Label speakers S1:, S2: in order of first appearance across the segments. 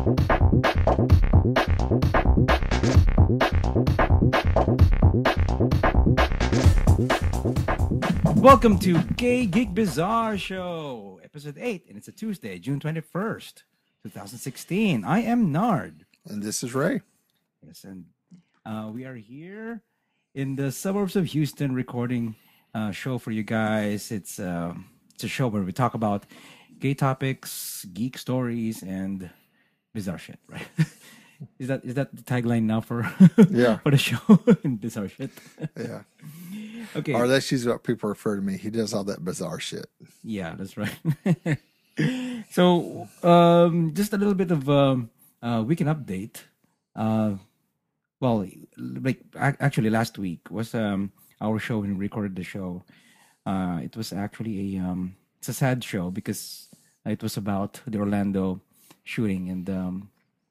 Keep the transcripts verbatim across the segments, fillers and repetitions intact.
S1: Welcome to Gay Geek Bizarre Show, episode eight, and it's a Tuesday, June twenty-first, twenty sixteen. I am Nard.
S2: And this is Ray.
S1: Yes, and uh, we are here in the suburbs of Houston recording a show for you guys. It's, uh, it's a show where we talk about gay topics, geek stories, and bizarre shit, right? Is that is that the tagline now for
S2: yeah
S1: for the show? Bizarre shit.
S2: Yeah.
S1: Okay.
S2: Or that's usually what people refer to me. He does all that bizarre shit.
S1: Yeah, that's right. So, um, just a little bit of um, uh, weekend update. Uh, well, like ac- actually, last week was um, our show when we recorded the show. Uh, it was actually a um, it's a sad show because it was about the Orlando shooting, and um,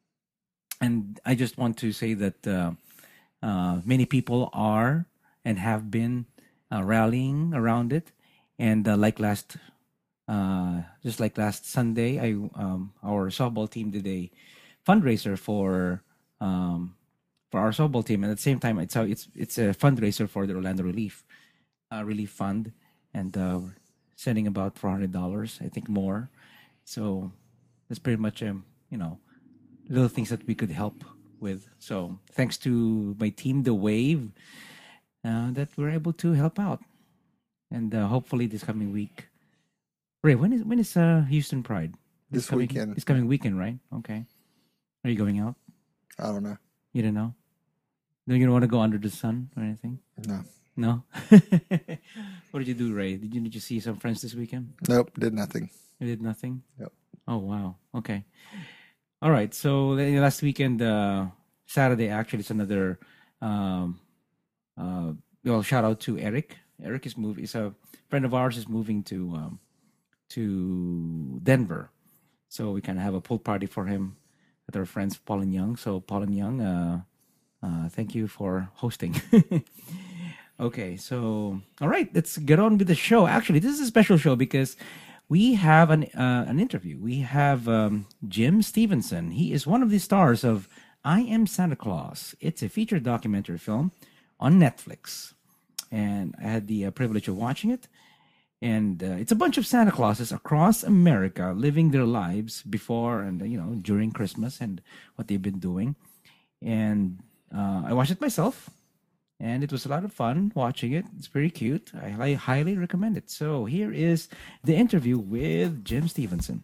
S1: and I just want to say that uh, uh, many people are and have been uh, rallying around it, and uh, like last, uh, just like last Sunday, I um, our softball team did a fundraiser for um, for our softball team, and at the same time, it's a, it's it's a fundraiser for the Orlando Relief uh, Relief Fund, and uh, we're sending about four hundred dollars, I think more. So that's pretty much um, you know little things that we could help with. So thanks to my team, The Wave. Uh, that we're able to help out, and uh, hopefully this coming week. Ray, when is when is uh, Houston Pride?
S2: This, this
S1: coming,
S2: weekend.
S1: This coming weekend, right? Okay. Are you going out?
S2: I don't know.
S1: You don't know? No, you don't want to go under the sun or anything?
S2: No.
S1: No. What did you do, Ray? Did you did you see some friends this weekend?
S2: Nope, did nothing.
S1: You did nothing.
S2: Yep.
S1: Oh wow. Okay. All right. So last weekend, uh, Saturday, actually, it's another. Um, Uh, well, shout out to Eric. Eric is moving. Is a friend of ours. Is moving to um, to Denver, so we kind of have a pool party for him with our friends Paul and Young. So Paul and Young, uh, uh, thank you for hosting. Okay, so all right, let's get on with the show. Actually, this is a special show because we have an uh, an interview. We have um, Jim Stevenson. He is one of the stars of I Am Santa Claus. It's a feature documentary film on Netflix, and I had the uh, privilege of watching it. And uh, it's a bunch of Santa Clauses across America living their lives before and uh, you know during Christmas and what they've been doing. And uh, I watched it myself, and it was a lot of fun watching it. It's very cute. I, I highly recommend it. So here is the interview with Jim Stevenson.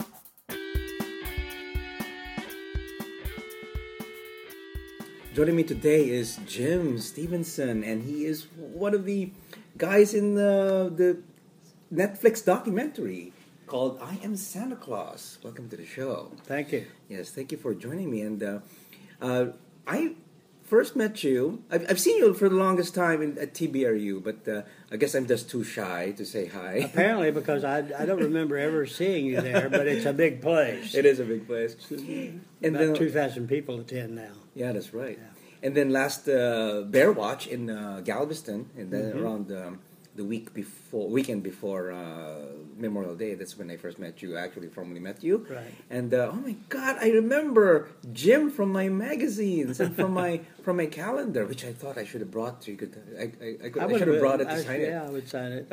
S1: Joining me today is Jim Stevenson, and he is one of the guys in the, the Netflix documentary called I Am Santa Claus. Welcome to the show.
S3: Thank you.
S1: Yes, thank you for joining me. And uh, uh, I first met you, I've, I've seen you for the longest time in, at T B R U, but uh, I guess I'm just too shy to say hi.
S3: Apparently, because I, I don't remember ever seeing you there, but it's a big place.
S1: It is a big place.
S3: And About then, two thousand people attend now.
S1: Yeah, that's right. Yeah. And then last uh, Bear Watch in uh, Galveston, and then mm-hmm. around um, the week before, weekend before uh, Memorial Day, that's when I first met you. Actually, formally met you.
S3: Right.
S1: And uh, oh my God, I remember Jim from my magazines and from my from my calendar, which I thought I should have brought to you. Could I? I, I, could, I, I should have brought it to
S3: I,
S1: sign
S3: yeah,
S1: it.
S3: Yeah, I would sign it.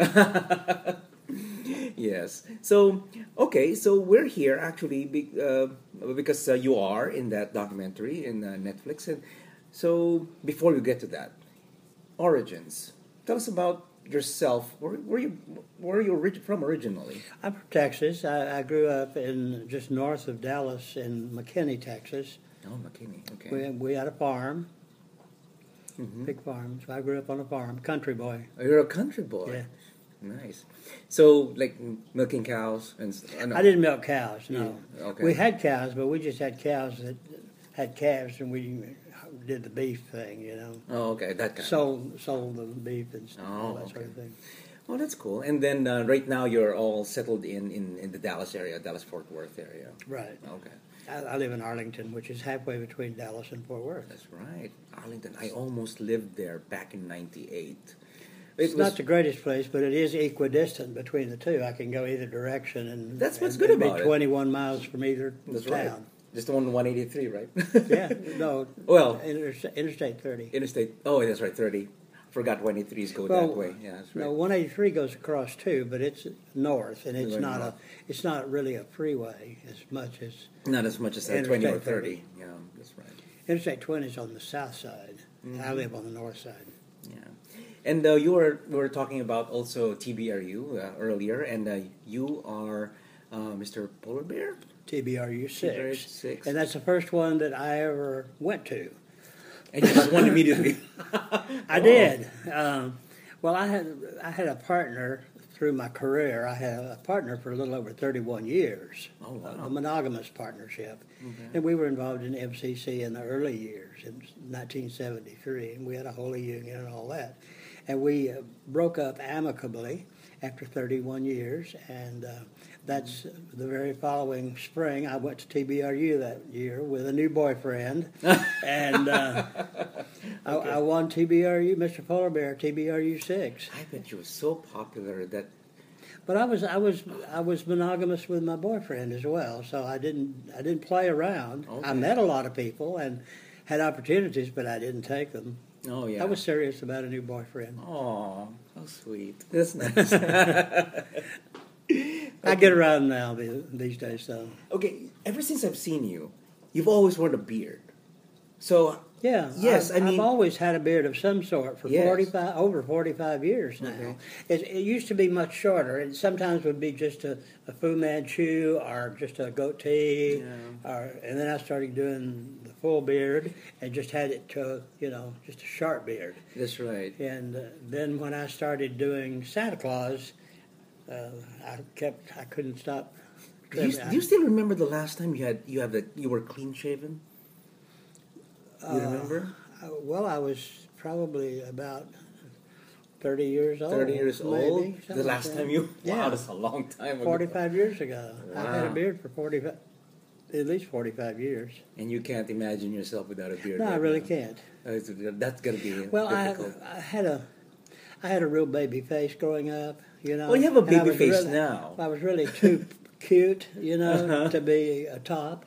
S1: Yes. So okay, so we're here actually be, uh, because uh, you are in that documentary in uh, Netflix, and so before we get to that, origins. Tell us about yourself. Where, where you where are you orig- from originally?
S3: I'm from Texas. I, I grew up in just north of Dallas in McKinney, Texas.
S1: Oh, McKinney. Okay.
S3: We we had a farm,
S1: mm-hmm.
S3: big farm. So I grew up on a farm, country boy.
S1: Oh, you're a country boy.
S3: Yeah.
S1: Nice. So, like milking cows and. Uh, no.
S3: I didn't milk cows. No.
S1: Yeah. Okay.
S3: We had cows, but we just had cows that had calves, and we did the beef thing, you know.
S1: Oh, okay, that kind.
S3: Sold sold the beef and stuff,
S1: oh,
S3: all that
S1: okay.
S3: sort of thing.
S1: Oh, that's cool. And then uh, right now you're all settled in, in, in the Dallas area, Dallas-Fort Worth area.
S3: Right.
S1: Okay.
S3: I, I live in Arlington, which is halfway between Dallas and Fort Worth.
S1: That's right. Arlington. I almost lived there back in ninety-eight.
S3: It's
S1: was,
S3: not the greatest place, but it is equidistant between the two. I can go either direction, and
S1: that's what's
S3: and,
S1: good
S3: and
S1: about
S3: be
S1: it.
S3: twenty-one miles from either
S1: that's
S3: town.
S1: Right.
S4: Just the one one eighty-three, right?
S3: Yeah, no.
S4: Well,
S3: Interstate, Interstate thirty.
S4: Interstate. Oh, that's right, thirty. Forgot one eighty-threes go
S3: Well,
S4: that way. Yeah, that's right.
S3: No, one eighty-three goes across too, but it's north, and it's
S4: Going
S3: not
S4: north.
S3: a. It's not really a freeway as much as
S4: Not as much as uh,
S3: Interstate
S4: twenty or
S3: thirty.
S4: thirty. Yeah, that's right.
S3: Interstate twenty is on the south side.
S4: Mm-hmm.
S3: I live on the north side.
S4: Yeah, and uh, you were we were talking about also T B R U uh, earlier, and uh, you are uh, Mister Polar Bear.
S3: T B R U
S4: T B R U
S3: six,
S4: six.
S3: and that's the first one that I ever went to.
S4: And you just won immediately.
S3: I did. Um, well, I had I had a partner through my career. I had a partner for a little over thirty-one years.
S4: Oh, wow.
S3: A monogamous partnership,
S4: Okay.
S3: and we were involved in M C C in the early years in nineteen seventy-three, and we had a holy union and all that. And we uh, broke up amicably after thirty-one years, and uh, that's the very following spring. I went to T B R U that year with a new boyfriend, and uh, I, I won T B R U, Mister Polar Bear, T B R U six.
S4: I bet you were so popular that
S3: But I was I was I was monogamous with my boyfriend as well, so I didn't I didn't play around.
S4: Okay.
S3: I met a lot of people and had opportunities, but I didn't take them.
S4: oh yeah.
S3: I was serious about a new boyfriend.
S4: Oh, how sweet. That's nice.
S3: I get around now the- these days, though.
S4: Okay, ever since I've seen you, you've always worn a beard. So
S3: Yeah,
S4: Yes,
S3: I've,
S4: I mean-
S3: I've always had a beard of some sort for
S4: Yes.
S3: forty-five, over forty-five years now.
S4: Okay.
S3: It, it used to be much shorter. It sometimes would be just a, a Fu Manchu or just a goatee,
S4: Yeah.
S3: or and then I started doing the full beard and just had it to you know just a sharp beard.
S4: that's right.
S3: And uh, then when I started doing Santa Claus, uh, I kept I couldn't stop.
S4: Do you,
S3: trimming.
S4: do you still remember the last time you had you have the you were clean shaven? You remember?
S3: Uh, well, I was probably about thirty years old.
S4: Thirty years
S3: Oh, maybe,
S4: old.
S3: something
S4: The
S3: like
S4: last
S3: that.
S4: time you
S3: Yeah.
S4: wow, that's a long time ago.
S3: Forty-five years ago. I had a
S4: Wow.
S3: beard for forty-five, at least forty-five years.
S4: And you can't imagine yourself without a beard.
S3: No, I
S4: right
S3: really
S4: now.
S3: can't.
S4: That's, that's gonna be
S3: Well, I,
S4: difficult.
S3: I had a, I had a real baby face growing up. You know.
S4: Well, you have a
S3: and I
S4: baby
S3: was
S4: face
S3: really-
S4: now.
S3: I was really too cute, you know,
S4: Uh-huh.
S3: to be a top.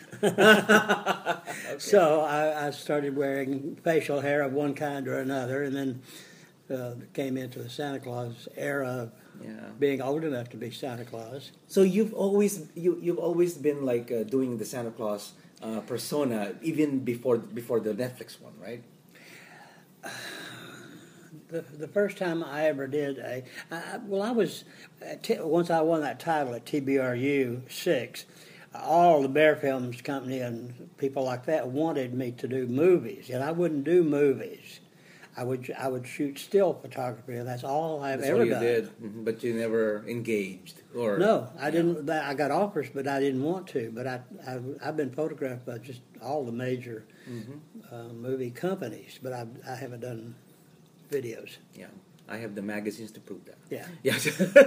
S3: So I, I started wearing facial hair of one kind or another, and then uh, came into the Santa Claus era of
S4: Yeah.
S3: being old enough to be Santa Claus.
S4: So you've always you you've always been like uh, doing the Santa Claus uh, persona even before before the Netflix one, right?
S3: The, the first time I ever did a, I, well, I was, at T, once I won that title at T B R U six, all the Bear Films Company and people like that wanted me to do movies, and I wouldn't do movies. I would I would shoot still photography, and that's all I've
S4: That's
S3: ever
S4: all you
S3: done.
S4: did, Mhm. but you never engaged or
S3: No, I didn't. I got offers, but I didn't want to. But I, I I've been photographed by just all the major
S4: Mhm.
S3: uh, movie companies, but I I haven't done videos.
S4: Yeah, I have the magazines to prove that.
S3: Yeah.
S4: Yes.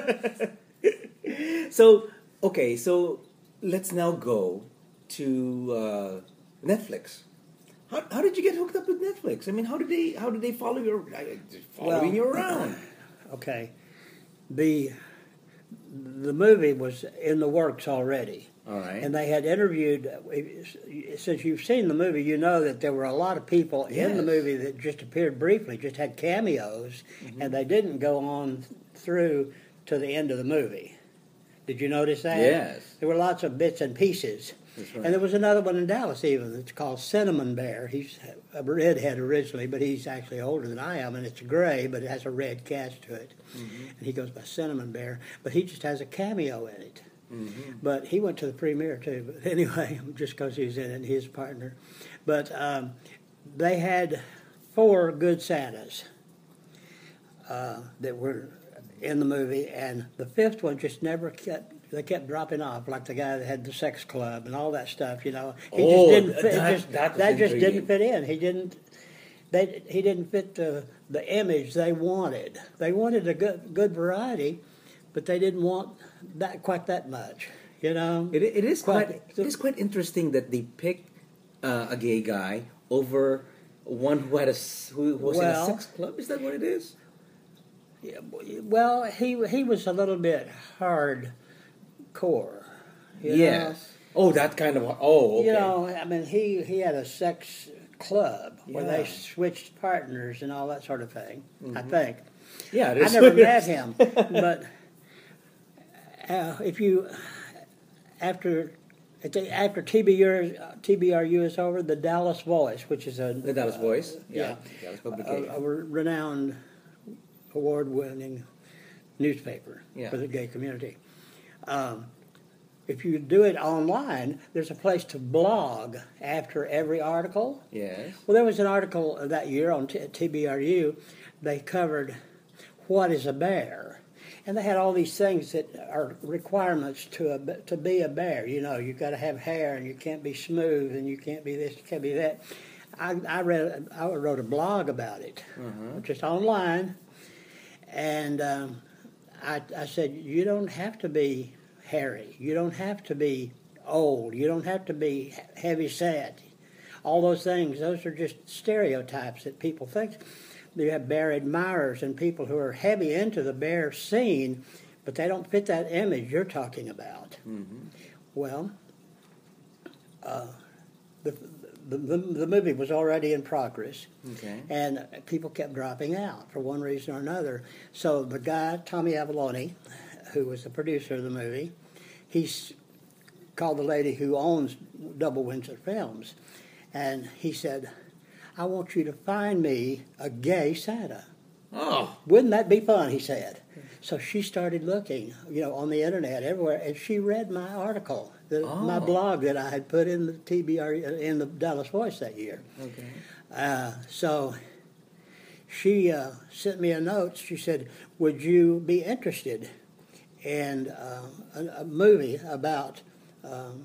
S4: So okay, so let's now go to uh, Netflix. How, how did you get hooked up with Netflix? I mean, how did they how did they follow your uh, following
S3: Well,
S4: you around?
S3: Okay, the the movie was in the works already,
S4: All right.
S3: and they had interviewed. Since you've seen the movie, you know that there were a lot of people in the
S4: Yes.
S3: movie that just appeared briefly, just had cameos,
S4: Mm-hmm.
S3: and they didn't go on through to the end of the movie. Did you notice that?
S4: Yes.
S3: There were lots of bits and pieces.
S4: That's right.
S3: And there was another one in Dallas even. It's called Cinnamon Bear. He's a redhead originally, but he's actually older than I am, and it's gray, but it has a red cast to it.
S4: Mm-hmm.
S3: And he goes by Cinnamon Bear, but he just has a cameo in it.
S4: Mm-hmm.
S3: But he went to the premiere too. But anyway, just because he's in it, his partner. But um, they had four good Santas uh, that were in the movie, and the fifth one just never kept. They kept dropping off, like the guy that had the sex club and all that stuff. You know, he
S4: Oh,
S3: just didn't fit.
S4: that-
S3: just,
S4: that was
S3: that just
S4: intriguing.
S3: didn't fit in. He didn't. They, he didn't fit the the image they wanted. They wanted a good good variety, but they didn't want that quite that much. You know,
S4: It, it is
S3: Quite-
S4: quite it is quite interesting that they picked uh, a gay guy over one who had a s- who was in a
S3: Well-
S4: sex club. Is that what it is?
S3: Yeah, well, he he was a little bit hardcore. you know?
S4: Yes. Oh, that kind of. Oh, okay.
S3: You know, I mean, he, he had a sex club where they
S4: Yeah.
S3: switched partners and all that sort of thing, I
S4: Mhm.
S3: think.
S4: Yeah,
S3: I
S4: there's-
S3: never met him, but uh, if you, after It's a- after T B R, T B R U is over, the Dallas Voice, which is a
S4: The Dallas Voice, yeah,
S3: yeah,
S4: Dallas
S3: a,
S4: publication.
S3: a renowned, award-winning newspaper
S4: Yeah.
S3: for the gay community. Um, if you do it online, there's a place to blog after every article.
S4: Yes.
S3: Well, there was an article that year on T- TBRU. They covered what is a bear. And they had all these things that are requirements to a, to be a bear. You know, you've got to have hair, and you can't be smooth, and you can't be this, you can't be that. I, I read, I wrote a blog about it,
S4: Uh-huh.
S3: just online, and um, I, I said, you don't have to be hairy, you don't have to be old, you don't have to be heavy set. All those things, those are just stereotypes that people think. You have bear admirers and people who are heavy into the bear scene, but they don't fit that image you're talking about.
S4: Mm-hmm.
S3: Well, uh, the, the, the, the movie was already in progress,
S4: Okay.
S3: and people kept dropping out for one reason or another. So the guy, Tommy Avalone, who was the producer of the movie, he's called the lady who owns Double Windsor Films, and he said, I want you to find me a gay Santa.
S4: Oh.
S3: Wouldn't that be fun, he said. So she started looking, you know, on the internet everywhere, and she read my article, the, my
S4: Oh.
S3: blog that I had put in the T B R, in the Dallas Voice that year.
S4: Okay.
S3: Uh, so she uh, sent me a note. She said, would you be interested in uh, a, a movie about um,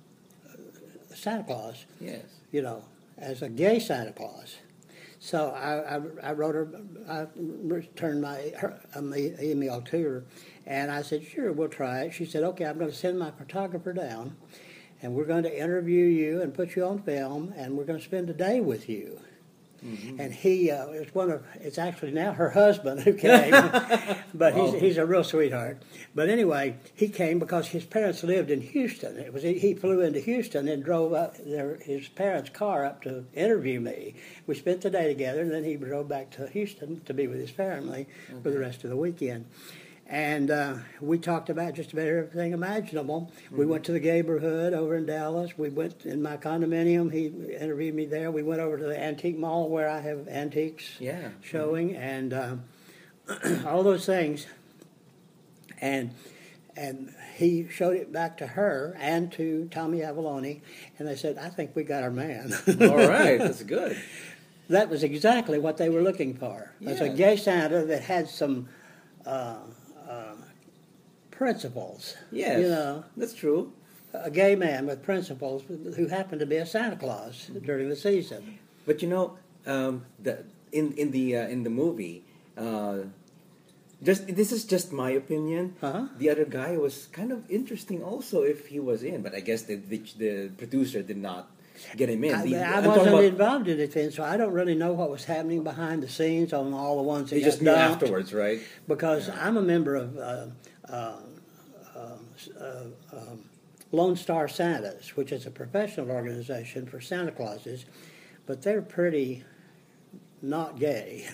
S3: Santa Claus,
S4: Yes.
S3: you know, as a gay Santa Claus? So I, I, I wrote her, I returned my her, um, e- email to her, and I said, sure, we'll try it. She said, okay, I'm going to send my photographer down, and we're going to interview you and put you on film, and we're going to spend a day with you.
S4: Mm-hmm.
S3: And he uh, is one of, it's actually now her husband who came, but he's,
S4: Oh.
S3: he's a real sweetheart. But anyway, he came because his parents lived in Houston. It was he flew into Houston and drove up their, his parents' car up to interview me. We spent the day together, and then he drove back to Houston to be with his family for the rest of the weekend. And uh, we talked about just about everything imaginable. Mm-hmm. We went to the neighborhood over in Dallas. We went in my condominium. He interviewed me there. We went over to the antique mall where I have antiques
S4: Yeah.
S3: showing, and uh, all those things. And and he showed it back to her and to Tommy Avalone, and they said, I think we got our man.
S4: All right. That's good.
S3: That was exactly what they were looking for. It was a
S4: Yeah.
S3: gay Santa that had some uh, uh, principles.
S4: Yes.
S3: You know,
S4: That's true.
S3: a gay man with principles who happened to be a Santa Claus during the season.
S4: But you know, um, the in in the uh, in the movie, uh, just this is just my opinion.
S3: Uh-huh.
S4: The other guy was kind of interesting, also, if he was in. But I guess the the, the producer did not get him in.
S3: I,
S4: The-
S3: I
S4: I'm
S3: wasn't
S4: talking about-
S3: involved in it then, so I don't really know what was happening behind the scenes on all the ones that
S4: He
S3: got
S4: just knew
S3: dumped.
S4: afterwards, right?
S3: Because I'm a member of uh, uh, uh, uh, um, Lone Star Santas, which is a professional organization for Santa Clauses, but they're pretty not gay.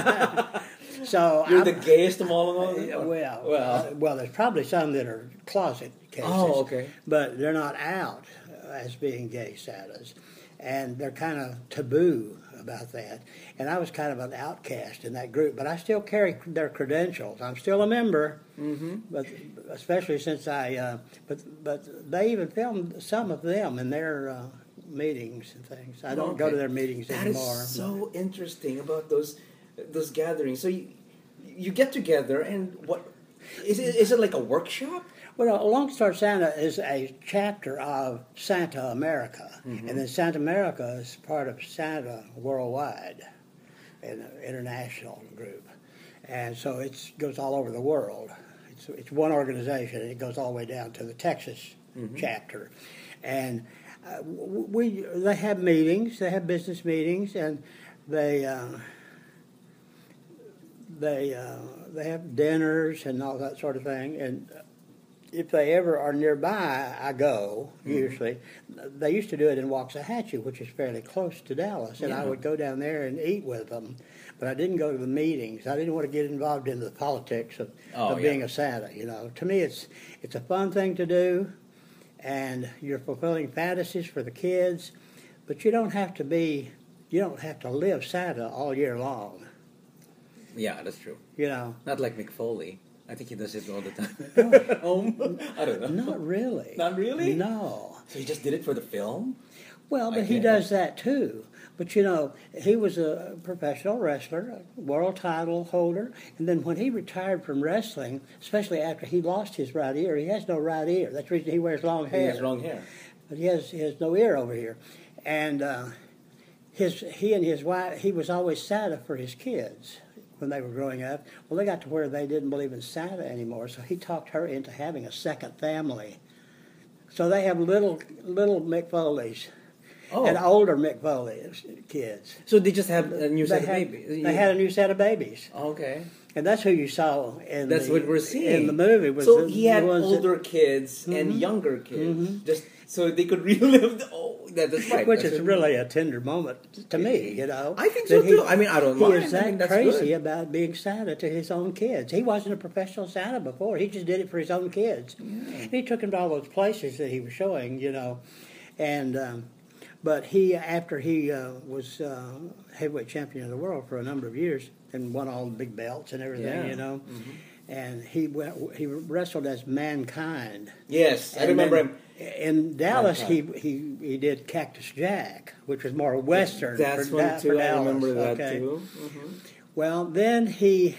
S3: So
S4: You're
S3: I'm-
S4: the gayest of all of them.
S3: Uh, well,
S4: well,
S3: uh, well, there's probably some that are closet cases.
S4: Oh, okay.
S3: But they're not out uh, as being gay Santas, and they're kind of taboo about that. And I was kind of an outcast in that group, but I still carry their credentials. I'm still a member,
S4: mm-hmm.
S3: but especially since I. Uh, but but they even filmed some of them in their uh, meetings and things. I don't go
S4: Okay.
S3: to their meetings
S4: That
S3: anymore.
S4: is so interesting about those those gatherings. So you you get together, and what is it? Is it like a workshop?
S3: Well, Lone Star Santa is a chapter of Santa America,
S4: Mm-hmm.
S3: and then Santa America is part of Santa Worldwide, an international group, and so it goes all over the world. It's, it's one organization, and it goes all the way down to the Texas
S4: Mm-hmm.
S3: chapter, and uh, we they have meetings, they have business meetings, and they. Uh, They uh, they have dinners and all that sort of thing, and if they ever are nearby, I go,
S4: Mm-hmm.
S3: usually. They used to do it in Waxahachie, which is fairly close to Dallas, and I
S4: Yeah.
S3: would go down there and eat with them. But I didn't go to the meetings. I didn't want to get involved in the politics of,
S4: Oh,
S3: of
S4: yeah.
S3: being a Santa, you know. To me, it's it's a fun thing to do, and you're fulfilling fantasies for the kids, but you don't have to be, you don't have to live Santa all year long,
S4: Yeah, that's true.
S3: you know.
S4: Not like Mick Foley. I think he does it all the time. At home? I don't know.
S3: Not really.
S4: Not really?
S3: No.
S4: So he just did it for the film?
S3: Well,
S4: I
S3: but he
S4: guess.
S3: does that too. But you know, he was a professional wrestler, a world title holder, and then when he retired from wrestling, especially after he lost his right ear, he has no right ear. That's the reason he wears long
S4: He
S3: hair.
S4: has long hair.
S3: But he has he has no ear over here, and uh, his he and his wife, he was always Santa for his kids when they were growing up. Well, they got to where they didn't believe in Santa anymore, so he talked her into having a second family. So they have little little Mick Foleys.
S4: Oh.
S3: And older Mick Foley kids.
S4: So they just have a new
S3: They
S4: set of
S3: had,
S4: babies?
S3: they had a new set of babies,
S4: Okay.
S3: and that's who you saw in
S4: That's
S3: the,
S4: what we're seeing
S3: in the movie. Was
S4: so
S3: the,
S4: he had
S3: the ones that-
S4: older kids and younger kids, just so they could relive. The, oh, that, that's right.
S3: which
S4: That's
S3: is
S4: what-
S3: really a tender moment to me, you know.
S4: I think so
S3: that
S4: too. I mean, I don't
S3: He
S4: mind.
S3: is
S4: I
S3: that
S4: think that's
S3: crazy
S4: good.
S3: about being Santa to his own kids. He wasn't a professional Santa before. He just did it for his own kids. And he took them to all those places that he was showing, you know, and. Um, But he, after he uh, was uh, heavyweight champion of the world for a number of years and won all the big belts and everything,
S4: Yeah.
S3: you know,
S4: Mm-hmm.
S3: and he went, he wrestled as Mankind.
S4: Yes, I
S3: And
S4: remember
S3: then
S4: him.
S3: In Dallas, he,
S4: Mankind.
S3: he he did Cactus Jack, which was more Western.
S4: That's
S3: for,
S4: one
S3: Da-
S4: too.
S3: for
S4: I
S3: Dallas.
S4: remember that
S3: okay.
S4: too. Mm-hmm.
S3: Well, then he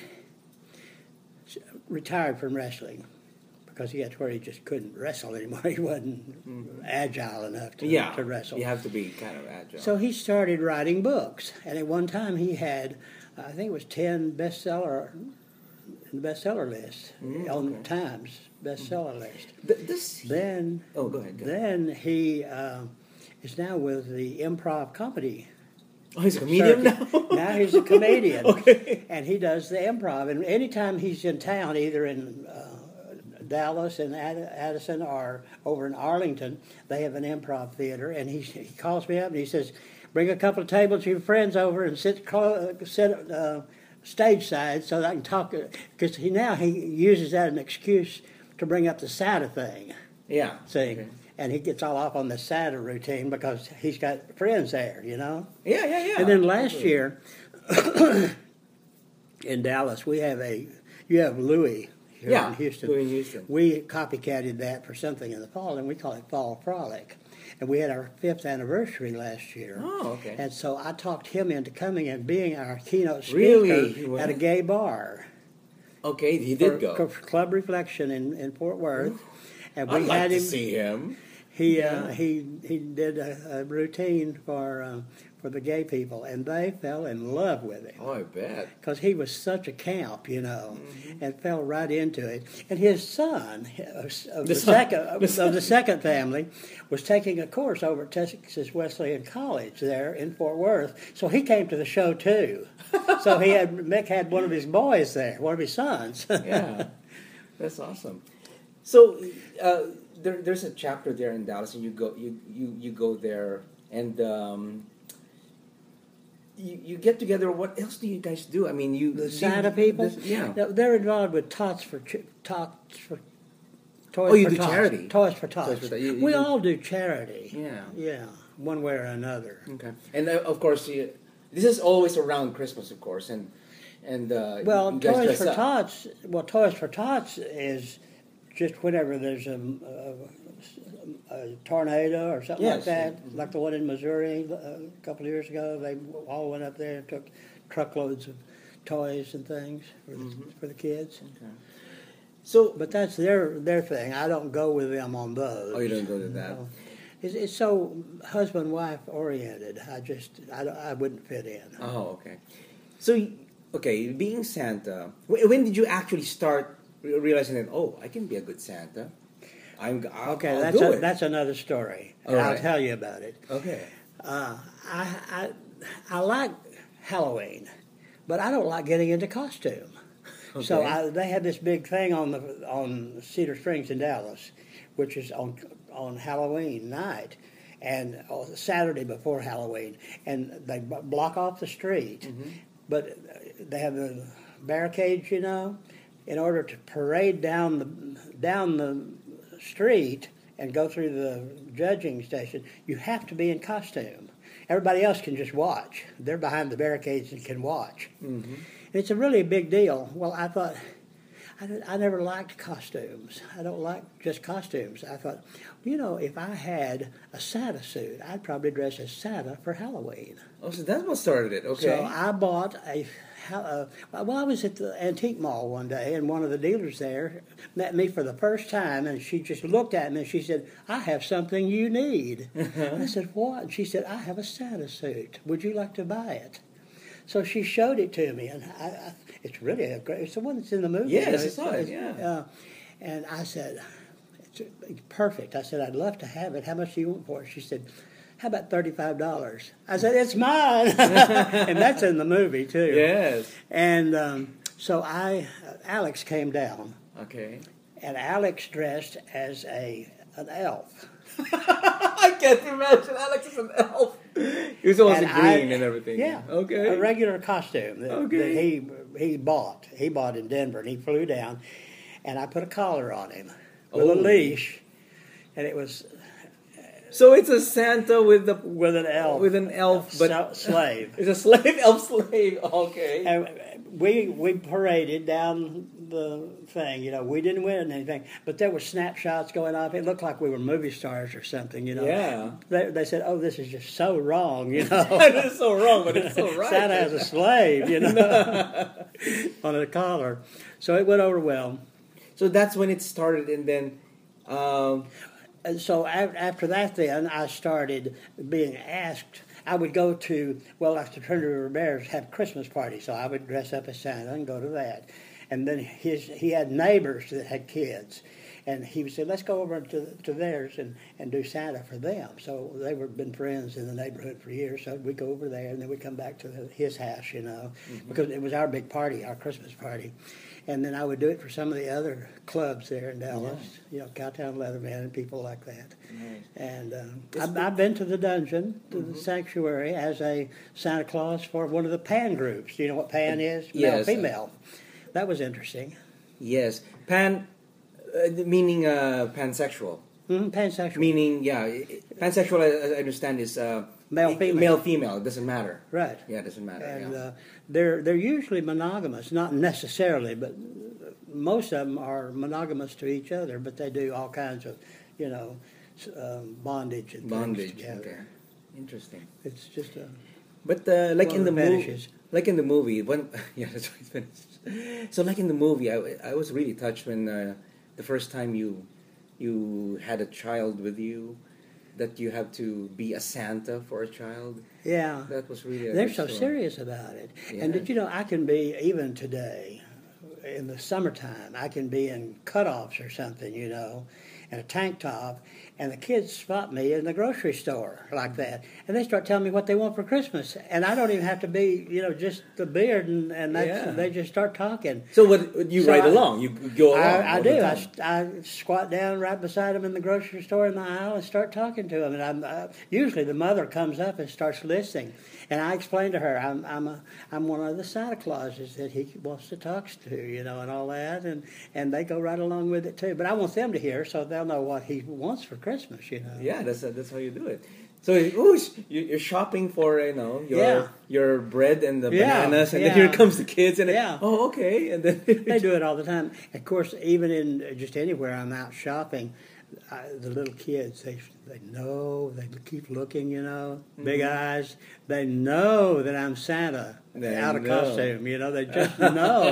S3: retired from wrestling because he got to where he just couldn't wrestle anymore. He wasn't agile enough to,
S4: Mm-hmm. Yeah,
S3: to wrestle.
S4: you have to be kind of agile.
S3: So he started writing books, and at one time he had, I think it was ten bestseller, in the bestseller list
S4: Mm,
S3: on
S4: okay.
S3: Times bestseller list.
S4: Th- this.
S3: Then,
S4: Oh, go ahead. Go ahead.
S3: then he uh, is now with the improv comedy.
S4: Oh, he's a comedian
S3: circuit.
S4: now.
S3: Now he's a comedian,
S4: Okay.
S3: and he does the improv. And anytime he's in town, either in uh, Dallas and Ad- Addison or over in Arlington, they have an improv theater. And he he calls me up and he says, "Bring a couple of tables of your friends over and sit clo- sit uh, stage side so that I can talk." Because he now he uses that as an excuse to bring up the Santa thing.
S4: Yeah.
S3: See.
S4: Okay.
S3: And he gets all off on the Santa routine because he's got friends there, you know.
S4: Yeah, yeah, yeah.
S3: And then last year in Dallas, we have a you have Louis here
S4: Yeah,
S3: in Houston.
S4: Louis in Houston.
S3: We copycatted that for something in the fall, and we call it Fall Frolic. And we had our fifth anniversary last year.
S4: Oh, okay.
S3: And so I talked him into coming and being our keynote speaker
S4: Really? He
S3: at a
S4: went?
S3: gay bar.
S4: Okay, he
S3: for,
S4: did go.
S3: for Club Reflection in, in Fort Worth. And we
S4: I'd like
S3: had
S4: to
S3: him.
S4: see him.
S3: He
S4: Yeah.
S3: uh, he he did a, a routine for uh, for the gay people, and they fell in love with him
S4: Oh, I bet.
S3: because he was such a camp, you know,
S4: Mm-hmm.
S3: and fell right into it. And his son of, of the,
S4: The son.
S3: second
S4: The
S3: of,
S4: son.
S3: of the second family was taking a course over at Texas Wesleyan College there in Fort Worth, so he came to the show too. So he had Mick had one of his boys there, one of his sons.
S4: Yeah, that's awesome. So uh, there, there's a chapter there in Dallas, and you go you you, you go there, and um, you you get together. What else do you guys do? I mean, you
S3: The
S4: you-
S3: Santa people,
S4: this- yeah.
S3: They're- they're involved with Tots for Ch- Tots for Toys
S4: Oh, you
S3: for
S4: do
S3: Tots.
S4: charity.
S3: Toys for Tots.
S4: Toys for Tots. You- you
S3: we
S4: do-
S3: all do charity.
S4: Yeah.
S3: yeah, one way or another.
S4: Okay, and uh, of course, you, this is always around Christmas, of course, and and uh,
S3: Well,
S4: you guys
S3: Toys
S4: dress
S3: for
S4: up.
S3: Tots. Well, Toys for Tots is just whenever there's a, a, a tornado or something like
S4: Yes.
S3: that,
S4: Mhm.
S3: like the one in Missouri uh, a couple of years ago. They all went up there and took truckloads of toys and things for the,
S4: Mhm.
S3: for the kids.
S4: Okay. So,
S3: But that's their their thing. I don't go with them on those.
S4: oh, you don't go to that.
S3: No. It's, it's so husband wife oriented. I just I, don't- I wouldn't fit in.
S4: Oh, okay. So, okay, being Santa, wh- when did you actually start re- realizing that? Oh, I can be a good Santa. I'm I'll,
S3: Okay,
S4: I'll
S3: that's
S4: do
S3: a,
S4: it.
S3: that's another story,
S4: All
S3: and I'll
S4: right.
S3: tell you about it.
S4: Okay.
S3: Uh, I, I I like Halloween, but I don't like getting into costume. So
S4: Okay.
S3: I, they had this big thing on the on Cedar Springs in Dallas, which is on on Halloween night, and uh, Saturday before Halloween, and they b- block off the street,
S4: Mm-hmm.
S3: but they have the barricades, you know, in order to parade down the down the street and go through the judging station. You have to be in costume. Everybody else can just watch. They're behind the barricades and can watch.
S4: Mm-hmm.
S3: It's a really big deal. Well, I thought, I, I never liked costumes. I don't like just costumes. I thought, you know, if I had a Santa suit, I'd probably dress as Santa for Halloween.
S4: Oh, so that's what started it. Okay.
S3: So I bought a, uh, well, I was at the antique mall one day, and one of the dealers there met me for the first time, and she just looked at me and she said, I have something you need. I said, what? And she said, I have a Santa suit. Would you like to buy it? So she showed it to me, and I, I, it's really a great, it's the one that's in the movie.
S4: Yes,
S3: you know,
S4: I saw it, yeah.
S3: Uh, and I said, it's, it's perfect. I said, I'd love to have it. How much do you want for it? She said, how about thirty-five dollars? I said, it's mine. And that's in the movie, too.
S4: Yes.
S3: And um, so I, uh, Alex came down,
S4: Okay.
S3: and Alex dressed as a an elf.
S4: I can't imagine Alex as an elf. He was always
S3: And
S4: in
S3: I-
S4: green and everything.
S3: Yeah.
S4: Okay.
S3: A regular costume that,
S4: Okay.
S3: that he he bought. He bought in Denver, and he flew down, and I put a collar on him with
S4: Oh.
S3: a leash, and it was
S4: So it's a Santa with the
S3: with an elf,
S4: with an elf, but
S3: so- slave.
S4: it's a slave elf slave. Okay.
S3: And we we paraded down the thing, you know. We didn't win anything, but there were snapshots going off. It looked like we were movie stars or something, you know.
S4: Yeah.
S3: They, they said, "Oh, this is just so wrong," you know.
S4: That is so wrong, but it's so right.
S3: Santa has a slave, you know, on a collar. So it went over well.
S4: So that's when it started, and then. Um,
S3: And so a- after that, then I started being asked. I would go to, well, after Trinity Rivera's have Christmas parties, so I would dress up as Santa and go to that. And then his he had neighbors that had kids, and he would say, let's go over to to theirs and, and do Santa for them. So they were been friends in the neighborhood for years, so we'd go over there, and then we'd come back to the, his house, you know,
S4: Mm-hmm.
S3: because it was our big party, our Christmas party. And then I would do it for some of the other clubs there in Dallas, you know, Cowtown Leatherman and people like that.
S4: Nice.
S3: And um,
S4: It's
S3: I've,
S4: the-
S3: I've been to the dungeon, to the sanctuary, as a Santa Claus for one of the Pan groups. Do you know what Pan is? Male,
S4: Yes.
S3: female. That was interesting.
S4: yes, pan, uh, meaning uh, pansexual.
S3: Mm-hmm, pansexual.
S4: Meaning, yeah, i- i- pansexual. I, I understand is uh,
S3: Male,
S4: i-
S3: female.
S4: Male, female. It doesn't matter.
S3: Right.
S4: Yeah, it doesn't matter.
S3: And
S4: yeah.
S3: uh, they're they're usually monogamous, not necessarily, but most of them are monogamous to each other. But they do all kinds of, you know, s- um, bondage and things
S4: Bondage.
S3: together.
S4: Okay. Interesting.
S3: It's just a
S4: But uh, like
S3: One
S4: in
S3: of
S4: the
S3: the
S4: movie,
S3: fetishes.
S4: like in the movie, when yeah, that's right. Finished. So like in the movie, I, I was really touched when uh, the first time you you had a child with you, that you have to be a Santa for a child.
S3: yeah.
S4: That was really a
S3: They're
S4: good
S3: so
S4: story.
S3: serious about it.
S4: Yeah.
S3: And did you know I can be, even today, in the summertime, I can be in cutoffs or something, you know, and a tank top, and the kids spot me in the grocery store like that, and they start telling me what they want for Christmas, and I don't even have to be, you know, just the beard, and, and that's,
S4: Yeah.
S3: they just start talking.
S4: So what you
S3: So
S4: ride
S3: I-
S4: along? You go along.
S3: I, I
S4: all
S3: do.
S4: the
S3: I,
S4: time.
S3: st- I squat down right beside them in the grocery store in the aisle and start talking to them. And I'm uh, usually the mother comes up and starts listening, and I explain to her I'm I'm a I'm one of the Santa Clauses that he wants to talk to, you know, and all that, and and they go right along with it too. But I want them to hear so they'll know what he wants for Christmas, you know.
S4: Yeah, that's that's how you do it. So ooh, you- you're shopping for you know your
S3: Yeah.
S4: your bread and the
S3: Yeah,
S4: bananas, and then
S3: yeah.
S4: here comes the kids, and
S3: Yeah.
S4: oh okay, and then
S3: They do it all the time. Of course, even in just anywhere I'm out shopping, I, the little kids, they they know, they keep looking, you know, big eyes. They know that I'm Santa
S4: They
S3: out of
S4: know.
S3: costume, you know. They just know.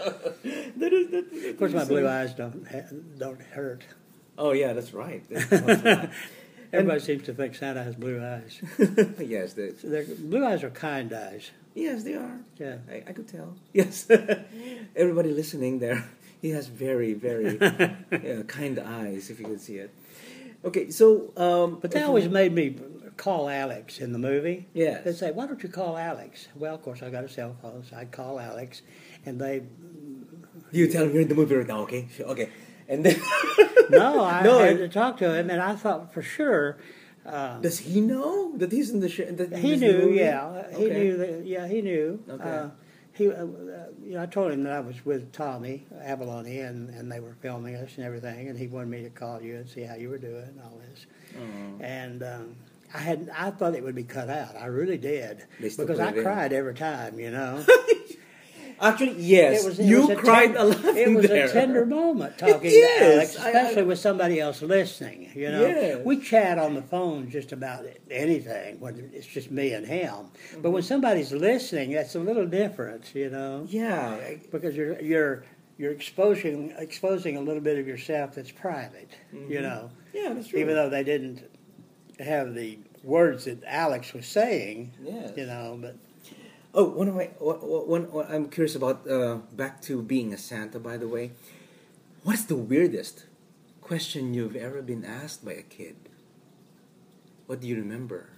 S4: that is, that, that,
S3: Of course, my blue eyes don't ha- don't hurt.
S4: Oh yeah, that's right. That's right.
S3: Everybody seems to think Santa has blue eyes.
S4: yes, the,
S3: They're, blue eyes are kind eyes.
S4: yes, they are.
S3: Yeah.
S4: I, I could tell. Yes, everybody listening there, he has very, very yeah, kind eyes. If you could see it. Okay, so um,
S3: But they always made me call Alex in the movie.
S4: Yes.
S3: They'd say, why don't you call Alex? Well, of course, I got a cell phone, so I'd call Alex, and they
S4: You tell him you're in the movie right now, okay? Sure, okay. And then
S3: No, I
S4: No,
S3: had
S4: it-
S3: to talk to him, and I thought for sure. Uh,
S4: does he know that he's in the show? That
S3: he
S4: he's in the
S3: knew,
S4: movie?
S3: yeah. He
S4: Okay.
S3: knew that. Yeah, he knew.
S4: Okay.
S3: Uh, he, uh, you know, I told him that I was with Tommy Avalone, and, and they were filming us and everything, and he wanted me to call you and see how you were doing and all this.
S4: Oh.
S3: And um, I had, I thought it would be cut out. I really did,
S4: They still
S3: because
S4: put
S3: I
S4: it in.
S3: cried every time. You know.
S4: Actually, yes.
S3: It was, it
S4: you
S3: was a
S4: cried
S3: tender,
S4: a lot
S3: It
S4: in
S3: was
S4: there.
S3: a tender moment talking
S4: Yes,
S3: to Alex,
S4: I- I-
S3: especially with somebody else listening. You know,
S4: Yes.
S3: we chat on the phone just about anything when it's just me and him. But
S4: Mm-hmm.
S3: when somebody's listening, that's a little different. You know,
S4: Yeah. I-
S3: because you're you're you're exposing exposing a little bit of yourself that's private. You know,
S4: Yeah, that's true.
S3: even though they didn't have the words that Alex was saying.
S4: Yes.
S3: You know, but.
S4: Oh, one of my one, one, one I'm curious about. Uh, back to being a Santa, by the way. What's the weirdest question you've ever been asked by a kid? What do you remember?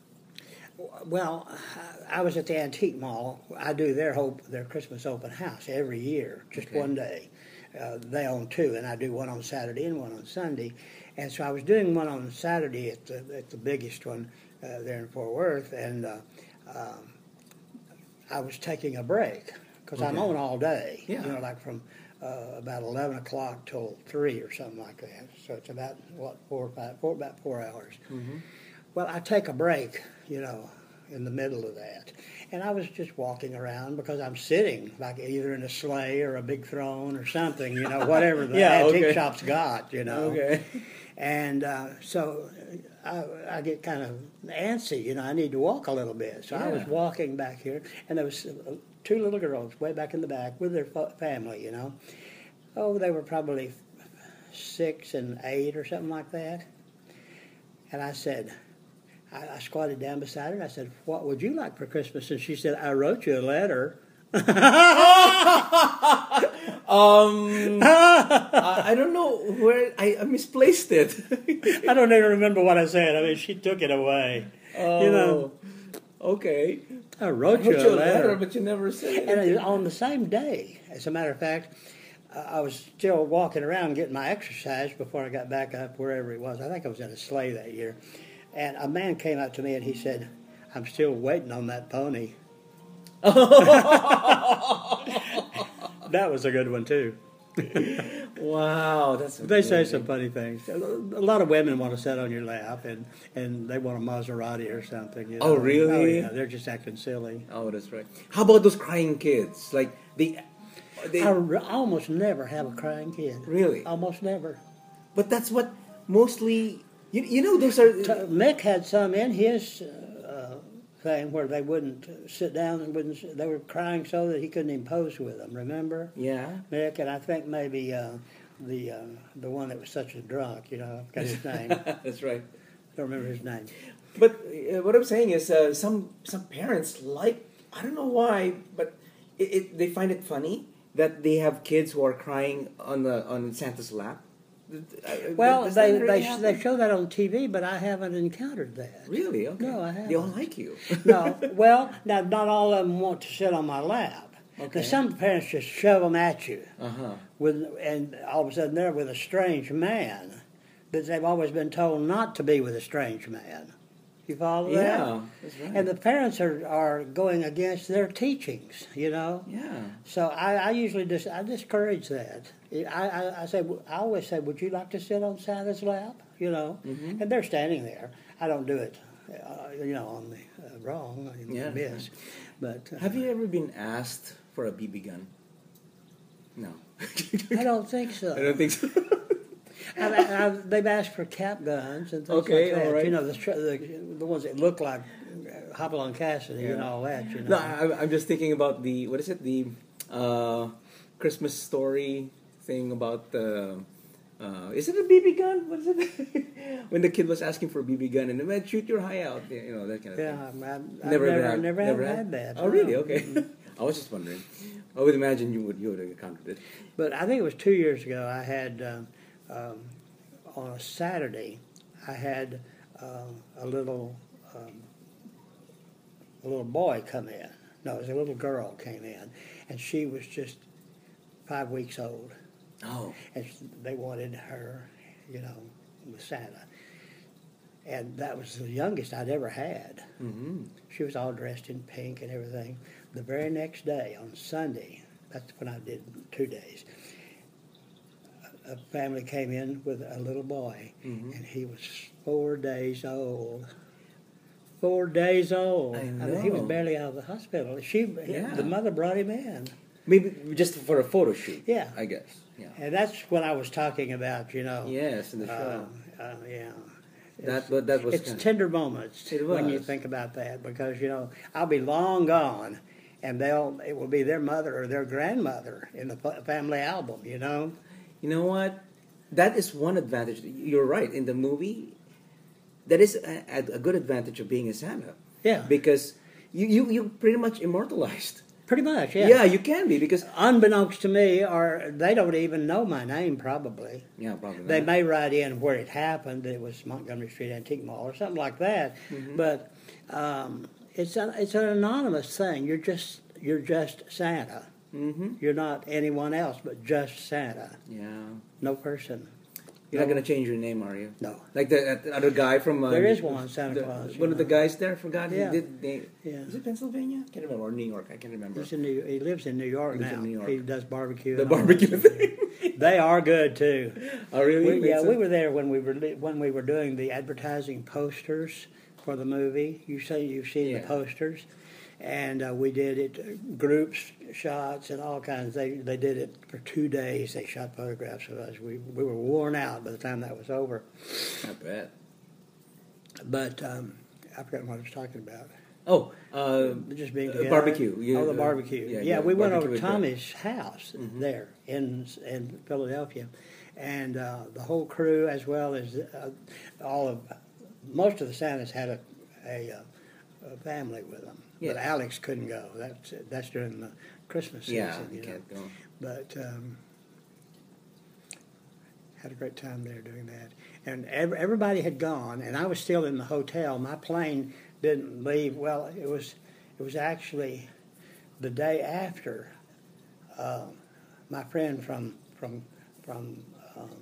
S3: Well, I was at the Antique Mall. I do their whole, their Christmas open house every year, just
S4: Okay.
S3: one day. Uh, they own two, and I do one on Saturday and one on Sunday. And so I was doing one on Saturday at the at the biggest one uh, there in Fort Worth, and uh, um, I was taking a break because I'm
S4: Okay.
S3: on all day.
S4: Yeah.
S3: You know, like from uh, about eleven o'clock till three or something like that. So it's about what four or five, four about four hours.
S4: Mm-hmm.
S3: Well, I take a break, you know, in the middle of that. And I was just walking around because I'm sitting, like either in a sleigh or a big throne or something, you know, whatever the
S4: Yeah,
S3: antique
S4: okay.
S3: shop's got, you know.
S4: Okay.
S3: And uh, so I, I get kind of antsy, you know, I need to walk a little bit. So I was
S4: Yeah.
S3: walking back here, and there was uh, two little girls way back in the back with their fa- family, you know. Oh, they were probably six and eight or something like that. And I said, I, I squatted down beside her and I said, "What would you like for Christmas?" And she said, "I wrote you a letter."
S4: Um, I, I don't know where I, I misplaced it.
S3: I don't even remember what I said. I mean, she took it away.
S4: Oh,
S3: You know,
S4: okay.
S3: I
S4: I
S3: wrote,
S4: wrote
S3: you a letter.
S4: but you never said it.
S3: And it was on the same day, as a matter of fact, uh, I was still walking around getting my exercise before I got back up wherever it was. I think I was in a sleigh that year. And a man came up to me and he said, "I'm still waiting on that pony." That was a good one, too.
S4: Wow, that's
S3: They say
S4: amazing.
S3: some funny things. A lot of women want to sit on your lap, and, and they want a Maserati or something. You know?
S4: Oh, really?
S3: Oh, yeah. They're just acting silly.
S4: Oh, that's right. How about those crying kids? Like they, they
S3: I, re- I almost never have a crying kid.
S4: really.
S3: Almost never.
S4: But that's what mostly. You, you know, those are.
S3: T- Mick had some in his uh, thing where they wouldn't sit down and wouldn't. Sit, they were crying so that he couldn't even pose with them. Remember,
S4: Yeah.
S3: Mick? And I think maybe uh, the uh, the one that was such a drunk. You know, I forgot his name.
S4: That's right.
S3: Don't remember his name.
S4: But uh, what I'm saying is, uh, some some parents like, I don't know why, but it, it, they find it funny that they have kids who are crying on the on Santa's lap. Uh,
S3: Well,
S4: does
S3: they
S4: that really
S3: they
S4: happen?
S3: they show that on T V, but I haven't encountered that.
S4: Really? Okay.
S3: No, I
S4: They all
S3: haven't.
S4: like you.
S3: No, well, now not all of them want to sit on my lap.
S4: Okay.
S3: Now, some parents just shove them at you,
S4: Uh huh.
S3: with, and all of a sudden they're with a strange man that they've always been told not to be with a strange man. You follow that?
S4: Yeah, that's right.
S3: And the parents are, are going against their teachings, you know.
S4: yeah.
S3: So I, I usually dis, I discourage that. I, I, I say I always say, "Would you like to sit on Santa's lap?" You know,
S4: Mhm.
S3: and they're standing there. I don't do it, uh, you know, on the uh, wrong, on
S4: Yeah.
S3: the miss. But uh,
S4: Have you ever been asked for a B B gun? No.
S3: I don't think so.
S4: I don't think so.
S3: I've, I've, they've asked for cap guns and things
S4: Okay,
S3: like that.
S4: all right.
S3: You know, the, tr- the the ones that look like uh, Hopalong Cassidy and
S4: Yeah.
S3: all that. You know.
S4: No, I, I'm just thinking about the what is it the uh, Christmas story thing about the. Uh, is it a B B gun? What is it? When the kid was asking for a B B gun and man, shoot your high out, you know that kind of
S3: yeah,
S4: thing.
S3: I've, I've
S4: Never,
S3: never,
S4: had,
S3: never,
S4: never
S3: have
S4: had?
S3: had that.
S4: Oh, really?
S3: no.
S4: Okay. I was just wondering. I would imagine you would you would have encountered it.
S3: But I think it was two years ago. I had um, um, on a Saturday, I had um, a little um, a little boy come in. No, it was a little girl came in, and she was just five weeks old.
S4: Oh.
S3: And they wanted her, you know, with Santa. And that was the youngest I'd ever had.
S4: Mm-hmm.
S3: She was all dressed in pink and everything. The very next day, on Sunday, that's when I did two days, a family came in with a little boy,
S4: Mhm.
S3: and he was four days old. Four days old.
S4: I
S3: mean, he was
S4: know.
S3: barely out of the hospital. She,
S4: Yeah.
S3: the mother brought him in.
S4: Maybe just for a photo shoot.
S3: Yeah.
S4: I guess. Yeah.
S3: And that's what I was talking about, you know.
S4: Yes, in the show.
S3: Uh, uh, yeah.
S4: that, but that was
S3: It's
S4: kind of-
S3: tender moments
S4: It
S3: when you
S4: was.
S3: think about that, because you know I'll be long gone, and they'll it will be their mother or their grandmother in the fa- family album. You know,
S4: You know what? That is one advantage. You're right. In the movie, that is a, a good advantage of being a Santa.
S3: yeah,
S4: Because you, you, you pretty much immortalized.
S3: pretty much, yeah.
S4: Yeah, you can be because
S3: Unbeknownst to me, or they don't even know my name probably.
S4: yeah, probably
S3: They
S4: not.
S3: may write in where it happened. It was Montgomery Street Antique Mall or something like that.
S4: Mm-hmm.
S3: But um, it's an, it's an anonymous thing. You're just you're just Santa.
S4: Mm-hmm.
S3: You're not anyone else but just Santa.
S4: Yeah,
S3: No person.
S4: you're not gonna change your name, are you?
S3: No.
S4: Like the, the other guy from uh,
S3: There is one, Santa
S4: the-
S3: Claus,
S4: One
S3: you
S4: of the
S3: know.
S4: guys there. I forgot.
S3: Yeah.
S4: He did. They,
S3: Yeah.
S4: Is it Pennsylvania? I can't remember. Or New York. I can't remember.
S3: He's in New, he lives in New York
S4: Lives
S3: now.
S4: in New York.
S3: He does barbecue.
S4: The
S3: and all that
S4: barbecue
S3: stuff.
S4: thing.
S3: They are good too.
S4: Oh, really?
S3: We, yeah,
S4: Makes
S3: we
S4: sense.
S3: were there when we were li- when we were doing the advertising posters for the movie. You say you've seen
S4: Yeah.
S3: the posters, and uh, we did it uh, groups shots and all kinds. They they did it for two days. They shot photographs of us. We we were worn out by the time that was over.
S4: I bet.
S3: But um, I forgot what I was talking about.
S4: Oh, uh,
S3: Just being
S4: Uh,
S3: together.
S4: barbecue. You-
S3: oh, the
S4: uh,
S3: barbecue.
S4: yeah,
S3: Yeah,
S4: yeah,
S3: we went
S4: barbecue
S3: over
S4: with
S3: to
S4: the-
S3: Tommy's house
S4: Mhm.
S3: there in in Philadelphia, and uh, the whole crew, as well as uh, all of most of the Santas, had a a, uh, a family with them.
S4: Yeah.
S3: But Alex couldn't go. That's that's during the Christmas season.
S4: yeah,
S3: you
S4: you
S3: know.
S4: can't go.
S3: But um, had a great time there doing that. And ev- everybody had gone, and I was still in the hotel. My plane didn't leave. Well, it was it was actually the day after. Uh, my friend from from from um,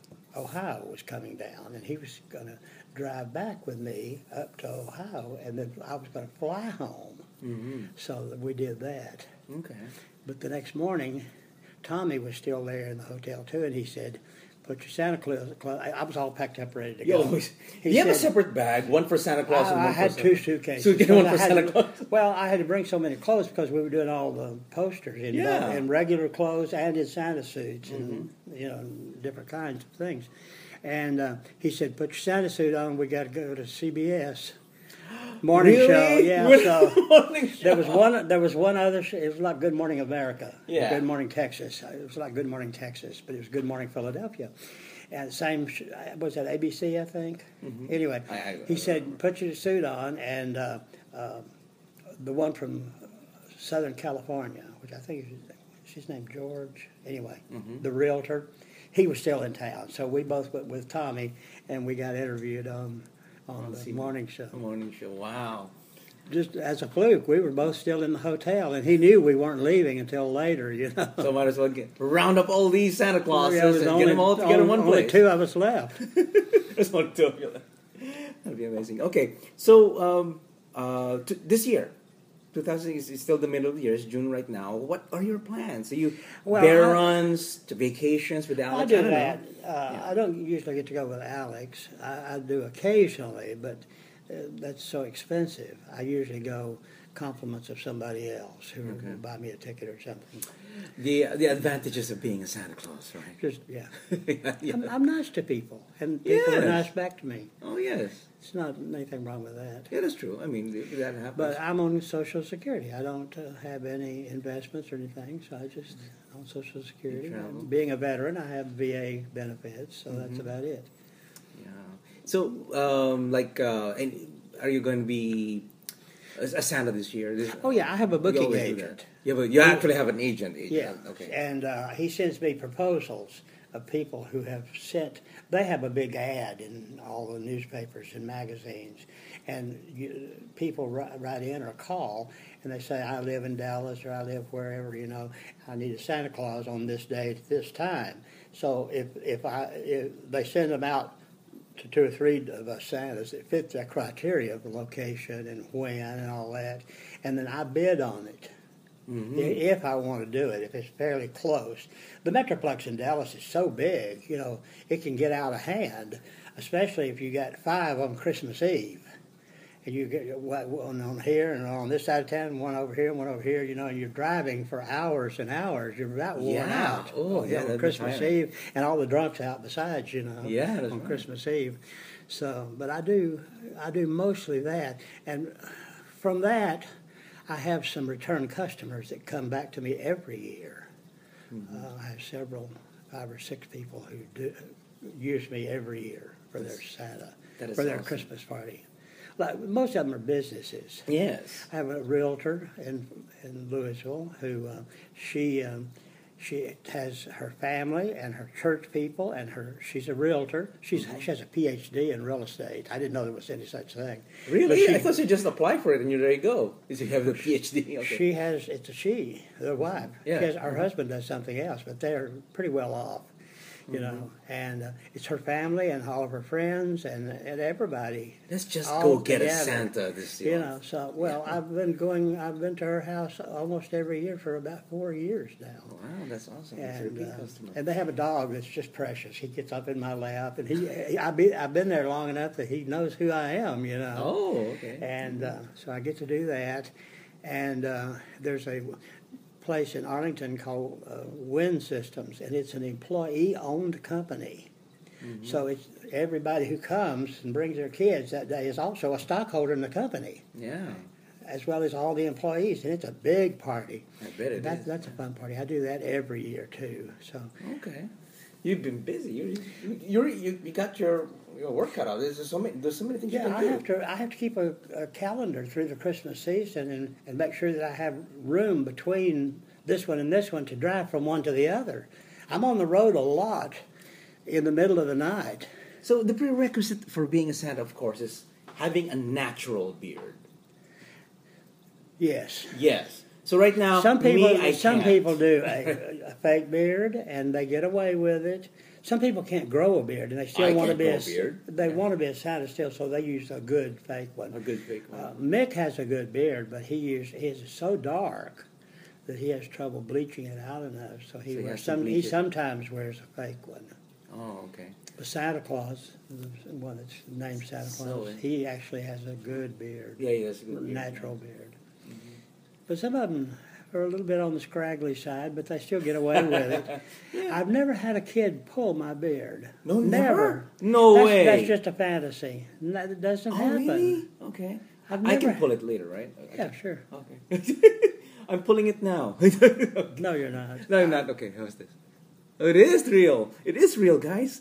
S3: Ohio was coming down, and he was going to drive back with me up to Ohio, and then I was going to fly home.
S4: Mm-hmm.
S3: So that we did that.
S4: Okay.
S3: But the next morning, Tommy was still there in the hotel too, and he said, "Put your Santa Claus." Claus-" I I was all packed up, ready to
S4: You
S3: go.
S4: always.
S3: He
S4: you have a
S3: said-
S4: separate bag, one for Santa Claus and
S3: I,
S4: one
S3: I had
S4: for
S3: two
S4: Santa-
S3: suitcases.
S4: Suitcase,
S3: Because
S4: one
S3: I
S4: for
S3: had
S4: Santa
S3: to-
S4: Claus.
S3: Well, I had to bring so many clothes because we were doing all the posters in,
S4: Yeah.
S3: in regular clothes and in Santa suits and
S4: Mm-hmm.
S3: you know different kinds of things. And uh, he said, "Put your Santa suit on. We got to go to C B S morning
S4: Really?
S3: show." Yeah,
S4: Really?
S3: so.
S4: Morning show.
S3: There was one. There was one other. sh- It was like Good Morning America.
S4: Yeah.
S3: Good Morning Texas. It was like Good Morning Texas, but it was Good Morning Philadelphia. And same sh- was that A B C, I think. Anyway,
S4: I- I-
S3: he said, "Put your suit on," and uh, uh, the one from Southern California, which I think is she's named George. Anyway, the realtor, he was still in town, so we both went with Tommy, and we got interviewed on on the
S4: C B S.
S3: morning show.
S4: A morning show. Wow.
S3: Just as a fluke, we were both still in the hotel, and he knew we weren't leaving until later. You know,
S4: So might as well get round up all these Santa Clauses
S3: There was
S4: and
S3: only,
S4: get them all together in one
S3: only
S4: place.
S3: two of us left.
S4: There's only two of you. That'd be amazing. Okay, so um, uh, t- this year, two thousand is, is still the middle of the year. It's June right now. What are your plans? Are you
S3: Well,
S4: bear
S3: I-
S4: runs to vacations with Alex?
S3: I do
S4: don't
S3: that.
S4: know.
S3: Uh,
S4: Yeah.
S3: I don't usually get to go with Alex. I, I do occasionally, but uh, that's so expensive. I usually go compliments of somebody else who
S4: Okay.
S3: will buy me a ticket or something.
S4: The the advantages of being a Santa Claus, right?
S3: Just yeah,
S4: Yeah.
S3: I'm, I'm nice to people, and people are
S4: Yes.
S3: nice back to me.
S4: Oh yes,
S3: It's not anything wrong with that.
S4: yeah, that's true. I mean, that happens.
S3: But I'm on Social Security. I don't uh, have any investments or anything, so I just on Social Security.
S4: travel.
S3: And being a veteran, I have V A benefits, so
S4: Mm-hmm.
S3: that's about it.
S4: Yeah. So, um, like, uh, and are you going to be a, a Santa this year? This,
S3: Oh yeah, I have a
S4: you
S3: booking
S4: always do
S3: agent.
S4: that. You, have a, you actually have an agent. agent.
S3: Yeah.
S4: Okay.
S3: And uh, he sends me proposals of people who have sent. They have a big ad in all the newspapers and magazines, and you, people write, write in or call, and they say, I live in Dallas or I live wherever, you know, I need a Santa Claus on this day at this time. So if if I if they send them out to two or three of us Santas that fit that criteria of the location and when and all that, and then I bid on it. Mm-hmm. If I want to do it, if it's fairly close. The Metroplex in Dallas is so big, you know, it can get out of hand, especially if you got five on Christmas Eve. And you get one on here and on this side of town, one over here, one over here, you know, and you're driving for hours and hours. You're about worn
S4: yeah.
S3: out.
S4: Oh, yeah,
S3: on Christmas Eve, and all the drunks out besides, you know,
S4: yeah,
S3: on right. Christmas Eve. So, but I do, I do mostly that. And from that, I have some return customers that come back to me every year. Mm-hmm. Uh, I have several, five or six people who do use me every year for their Santa, for their awesome. Christmas party. Like most of them are businesses.
S4: Yes.
S3: I have a realtor in in Louisville who uh, she um, she has her family and her church people and her. She's a realtor. She's mm-hmm. she has a P H D in real estate. I didn't know there was any such thing.
S4: Really? She, I thought you just apply for it and you there you go. You have the P H D. Okay.
S3: She has. It's a she, the wife.
S4: Yeah.
S3: She has, her mm-hmm. husband does something else, but they're pretty well off. You know, mm-hmm. and uh, it's her family and all of her friends and and everybody.
S4: Let's just go get together. A Santa this year.
S3: You know, so well, yeah. I've been going. I've been to her house almost every year for about four years now.
S4: Wow, that's awesome.
S3: And,
S4: that's a
S3: uh,
S4: customer.
S3: And they have a dog that's just precious. He gets up in my lap, and he, he I be I've been there long enough that he knows who I am. You know.
S4: Oh, okay.
S3: And uh, so I get to do that, and uh, there's a place in Arlington called uh, Wind Systems, and it's an employee-owned company. Mm-hmm. So it's everybody who comes and brings their kids that day is also a stockholder in the company.
S4: Yeah.
S3: As well as all the employees, and it's a big party.
S4: I bet it
S3: that,
S4: is.
S3: That's a fun party. I do that every year too. So.
S4: Okay. You've been busy. You you you you got your your work cut out. There's so many. There's so many things
S3: yeah,
S4: you can
S3: I
S4: do.
S3: have to. I have to keep a, a calendar through the Christmas season and, and make sure that I have room between this one and this one to drive from one to the other. I'm on the road a lot in the middle of the night.
S4: So the prerequisite for being a Santa, of course, is having a natural beard.
S3: Yes.
S4: Yes. So right now,
S3: some people
S4: me, I
S3: some
S4: can't.
S3: people do a, a fake beard and they get away with it. Some people can't grow a beard and they still
S4: I
S3: want to
S4: can't
S3: be
S4: grow
S3: a
S4: a beard.
S3: They
S4: Yeah.
S3: want to be a Santa still, so they use a good fake one.
S4: A good fake one.
S3: Uh, Mick has a good beard, but he use his is so dark that he has trouble bleaching it out enough. So he
S4: So he
S3: wears
S4: has to
S3: some. He
S4: bleach it.
S3: sometimes wears a fake one.
S4: Oh, okay.
S3: But Santa Claus, the one that's named Santa Claus,
S4: So,
S3: he actually has a good beard,
S4: Yeah, he has a good beard.
S3: natural beard. But some of them are a little bit on the scraggly side, but they still get away with it.
S4: Yeah.
S3: I've never had a kid pull my beard.
S4: No,
S3: never.
S4: never? No
S3: that's,
S4: way.
S3: That's just a fantasy. That doesn't
S4: Oh,
S3: happen.
S4: really? Okay.
S3: I've
S4: I can
S3: never-
S4: pull it later, right? Okay.
S3: Yeah, sure.
S4: Okay. I'm pulling it now.
S3: No, you're not.
S4: No, I'm not. Okay, how's this? Oh, it is real. It is real, guys.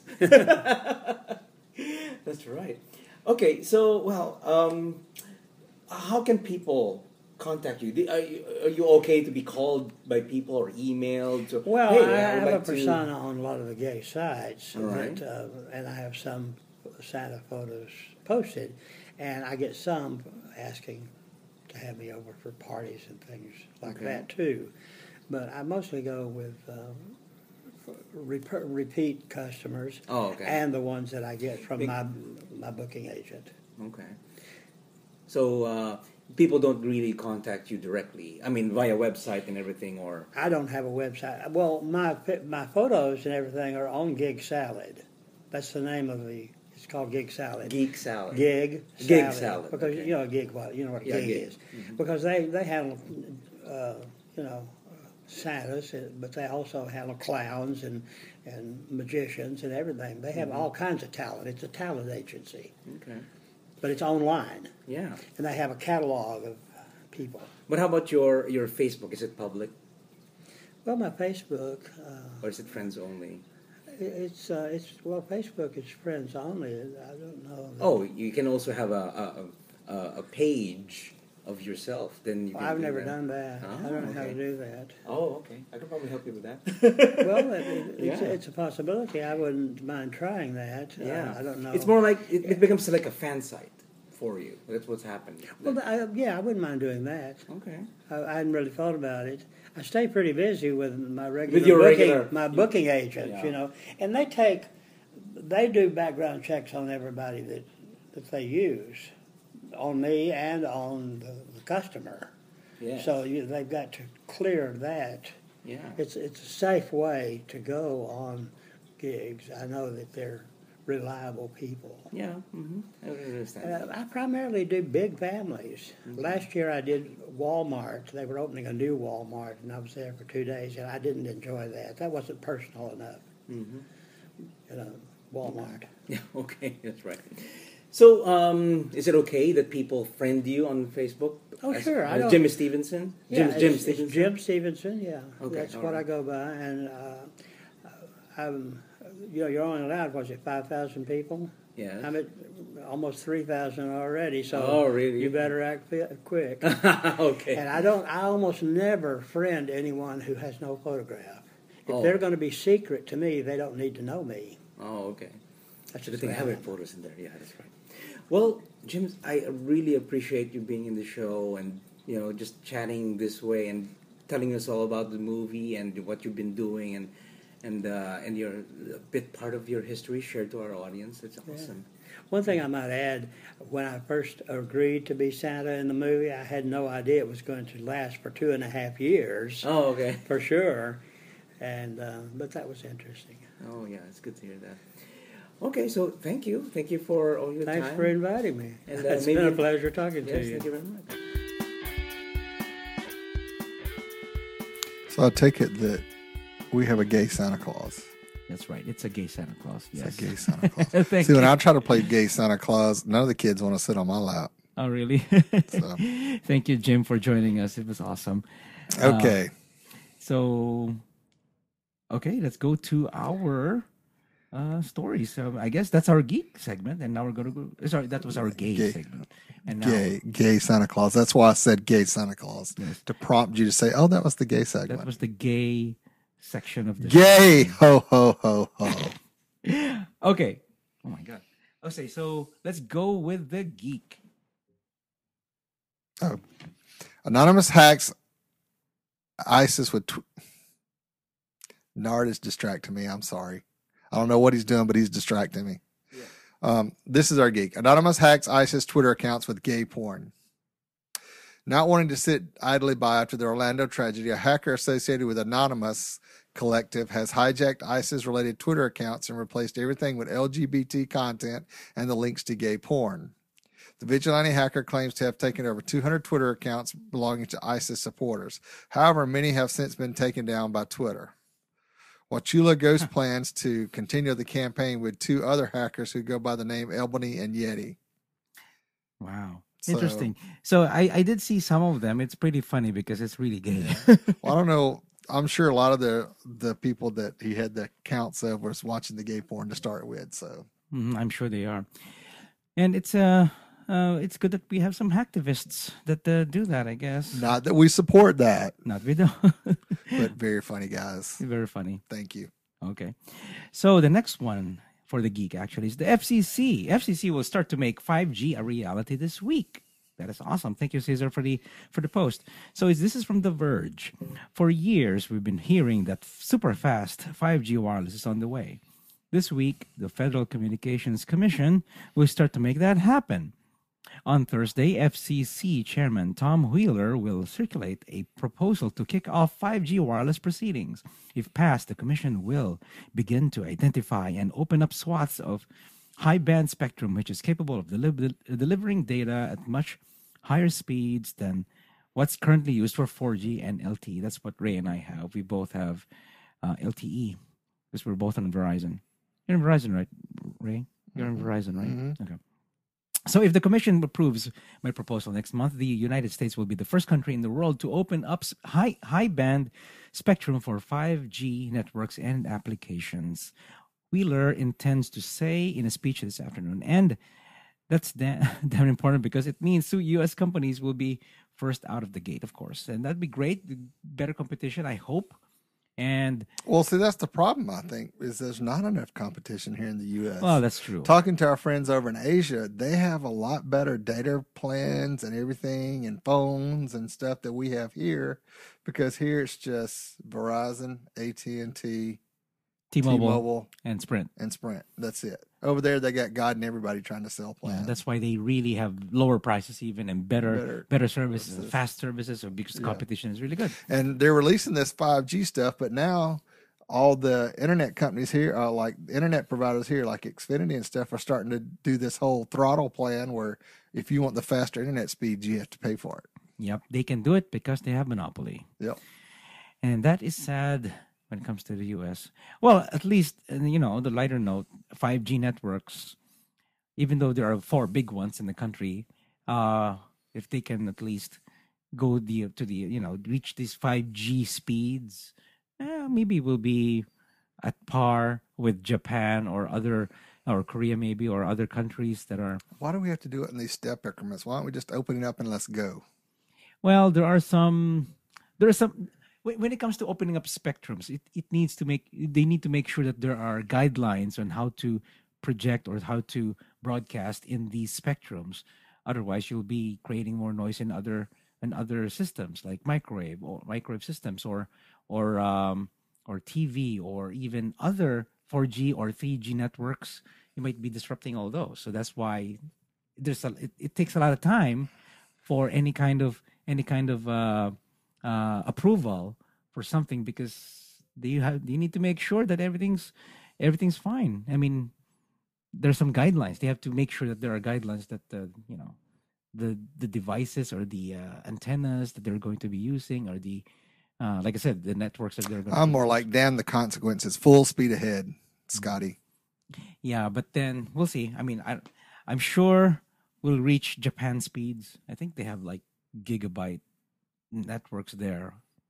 S4: That's right. Okay, so, well, um, how can people contact you? Are, you? are you okay to be called by people or emailed? So,
S3: Well,
S4: hey,
S3: I
S4: would
S3: have
S4: like
S3: a
S4: to-
S3: persona on a lot of the gay sites,
S4: All right.
S3: that, uh, and I have some Santa photos posted, and I get some asking to have me over for parties and things like
S4: Okay.
S3: that too. But I mostly go with uh, rep- repeat customers
S4: Oh, okay.
S3: and the ones that I get from
S4: Big-
S3: my my booking agent.
S4: Okay. So, uh, people don't really contact you directly. I mean, via website and everything, or...
S3: I don't have a website. Well, my pi- my photos and everything are on Gig Salad. That's the name of the. It's called Gig Salad.
S4: Geek salad.
S3: Gig salad.
S4: Gig salad,
S3: Because
S4: okay.
S3: you know a gig what you know what a
S4: Yeah,
S3: gig,
S4: gig.
S3: is. Because they they handle uh, you know Santas, uh, but they also handle clowns and and magicians and everything. They have all kinds of talent. It's a talent agency,
S4: Okay.
S3: but it's online,
S4: Yeah.
S3: and they have a catalog of people.
S4: But how about your, your Facebook? Is it public?
S3: Well, my Facebook. Uh,
S4: Or is it friends only?
S3: It's uh, it's well, Facebook is friends only. I don't know.
S4: Oh, you can also have a a, a, a page of yourself. Then you can
S3: I've
S4: do
S3: never
S4: that.
S3: done that.
S4: Oh,
S3: I don't know how to
S4: okay.
S3: do that.
S4: Oh, okay. I could probably help you with that.
S3: Well, it, it, it's,
S4: Yeah.
S3: it's a possibility. I wouldn't mind trying that.
S4: Yeah,
S3: Uh, I don't know.
S4: It's more like it, it becomes like a fan site. for you. That's what's happened.
S3: Well, I, yeah, I wouldn't mind doing that.
S4: Okay.
S3: I, I hadn't really thought about it. I stay pretty busy with my regular
S4: With your
S3: booking,
S4: regular-
S3: my booking agents,
S4: Yeah.
S3: you know, and they take, they do background checks on everybody that that they use, on me and on the, the customer.
S4: Yeah.
S3: So you, they've got to clear that.
S4: Yeah.
S3: It's it's a safe way to go on gigs. I know that they're reliable people.
S4: Yeah. Mm-hmm. I understand.
S3: Uh, I primarily do big families.
S4: Mm-hmm.
S3: Last year I did Walmart. They were opening a new Walmart, and I was there for two days, and I didn't enjoy that. That wasn't personal enough.
S4: Mm-hmm.
S3: You know, Walmart.
S4: Yeah. Okay. That's right. So, um, is it okay that people friend you on Facebook?
S3: Oh,
S4: As-
S3: sure, I
S4: uh,
S3: don't-
S4: Jimmy Stevenson.
S3: Yeah,
S4: Jim, Jim
S3: it's,
S4: Stevenson.
S3: it's Jim Stevenson. Yeah,
S4: Okay,
S3: that's
S4: all
S3: what
S4: right.
S3: I go by, and uh, I'm, you know, you're only allowed, was it five thousand people?
S4: Yes.
S3: I'm at almost three thousand already, so
S4: Oh, really?
S3: you better act fi- quick.
S4: Okay.
S3: And I don't. I almost never friend anyone who has no photograph. If
S4: Oh.
S3: they're going to be secret to me, they don't need to know me.
S4: Oh, okay.
S3: That's
S4: Good
S3: just
S4: thing I
S3: the
S4: have
S3: way
S4: your
S3: I am.
S4: photos in there. Yeah, that's right. Well, Jim, I really appreciate you being in the show and, you know, just chatting this way and telling us all about the movie and what you've been doing and and uh, and your a bit part of your history shared to our audience. It's awesome.
S3: One thing I might add, when I first agreed to be Santa in the movie, I had no idea it was going to last for two and a half years,
S4: Oh, okay.
S3: for sure. And uh, but that was interesting.
S4: Oh, yeah, it's good to hear that. Okay, so thank you. Thank you for all your
S3: Thanks
S4: time.
S3: for inviting me.
S4: And, uh,
S3: It's
S4: maybe-
S3: been a pleasure talking
S4: Yes,
S3: to you.
S4: thank you very much.
S2: So I take it that we have a gay Santa Claus.
S1: That's right. It's a gay Santa Claus.
S2: It's
S1: Yes.
S2: a gay Santa Claus.
S1: Thank
S2: See, when
S1: you.
S2: I try to play gay Santa Claus, none of the kids want to sit on my lap.
S1: Oh, really?
S2: So.
S1: Thank you, Jim, for joining us. It was awesome.
S2: Okay.
S1: So, okay, let's go to our uh, stories. So I guess that's our geek segment, and now we're going to go. Sorry, that was our gay,
S2: Gay.
S1: segment. And now
S2: Gay, gay Santa Claus. That's why I said gay Santa Claus,
S1: Yes.
S2: to prompt you to say, "Oh, that was the gay segment."
S1: that was the gay section of the
S2: Gay, ho ho ho ho.
S1: Okay. Oh my god. Okay, so let's go with the geek.
S2: Oh, anonymous hacks ISIS with. Tw- Nard is distracting me. I'm sorry. I don't know what he's doing, but he's distracting me. Um, this is our geek. Anonymous hacks ISIS Twitter accounts with gay porn. Not wanting to sit idly by after the Orlando tragedy, a hacker associated with Anonymous Collective has hijacked ISIS-related Twitter accounts and replaced everything with L G B T content and the links to gay porn. The vigilante hacker claims to have taken over two hundred Twitter accounts belonging to ISIS supporters. However, many have since been taken down by Twitter. Wachula Ghost plans to continue the campaign with two other hackers who go by the name Albany and Yeti.
S1: Wow.
S2: So-
S1: Interesting. So I, I did see some of them. It's pretty funny because it's really gay.
S2: Well, I don't know. I'm sure a lot of the the people that he had the accounts of was watching the gay porn to start with. So
S1: Mhm, I'm sure they are. And it's uh, uh it's good that we have some hacktivists that uh, do that, I guess.
S2: not that we support that,
S1: Not we don't.
S2: but very funny guys.
S1: Very funny.
S2: Thank you.
S1: Okay. So the next one for the geek actually is the F C C. F C C will start to make five G a reality this week. That is awesome. Thank you, Caesar, for the for the post. So is, this is from The Verge. For years, we've been hearing that super fast five G wireless is on the way. This week, the Federal Communications Commission will start to make that happen. On Thursday, F C C Chairman Tom Wheeler will circulate a proposal to kick off five G wireless proceedings. If passed, the Commission will begin to identify and open up swaths of high-band spectrum, which is capable of deli- delivering data at much higher speeds than what's currently used for four G and L T E. That's what Ray and I have. We both have uh, L T E because we're both on Verizon. You're on Verizon, right, Ray? You're on Verizon, right?
S2: Mhm.
S1: Okay. So if the Commission approves my proposal next month, the United States will be the first country in the world to open up s- high high band spectrum for five G networks and applications. Wheeler intends to say in a speech this afternoon, and that's da- damn important because it means two U S companies will be first out of the gate, of course, and that'd be great. Better competition, I hope. And
S2: Well, see, that's the problem, I think, is there's not enough competition here in the U S.
S1: well, that's true.
S2: Talking to our friends over in Asia, they have a lot better data plans and everything and phones and stuff that we have here, because here it's just Verizon, A T and T,
S1: T-Mobile,
S2: T-Mobile,
S1: and Sprint.
S2: and Sprint. That's it. Over there, they got God and everybody trying to sell
S1: Yeah,
S2: plans.
S1: that's why they really have lower prices even and better
S2: Better-
S1: better, services,
S2: services.
S1: fast services, so because the
S2: Yeah.
S1: competition is really good.
S2: And they're releasing this five G stuff, but now all the internet companies here, uh, like internet providers here, like Xfinity and stuff, are starting to do this whole throttle plan where if you want the faster internet speeds, you have to pay for it.
S1: Yep, they can do it because they have monopoly.
S2: Yep.
S1: And that is sad when it comes to the U S. Well, at least, uh, you know, the lighter note, five G networks, even though there are four big ones in the country, uh, if they can at least go the to the, you know, reach these five G speeds, eh, maybe we'll be at par with Japan or other, or Korea maybe, or other countries that are.
S2: Why do we have to do it in these step increments? Why don't we just open it up and let's go?
S1: Well, there are some. There are some. When when it comes to opening up spectrums, it, it needs to make. They need to make sure that there are guidelines on how to project or how to broadcast in these spectrums. Otherwise, you'll be creating more noise in other in other systems like microwave or microwave systems or or um, or T V or even other four G or three G networks. You might be disrupting all those. So that's why there's a. It, it takes a lot of time for any kind of any kind of uh, uh, approval for something, because you have you need to make sure that everything's everything's fine. I mean, there's some guidelines. They have to make sure that there are guidelines that the you know the the devices or the uh, antennas that they're going to be using, or the uh, like I said, the networks that they're going.
S2: I'm
S1: to
S2: more like, damn the consequences, full speed ahead, Scotty.
S1: Yeah, but then we'll see. I mean, I I'm sure we'll reach Japan speeds. I think they have like gigabyte networks there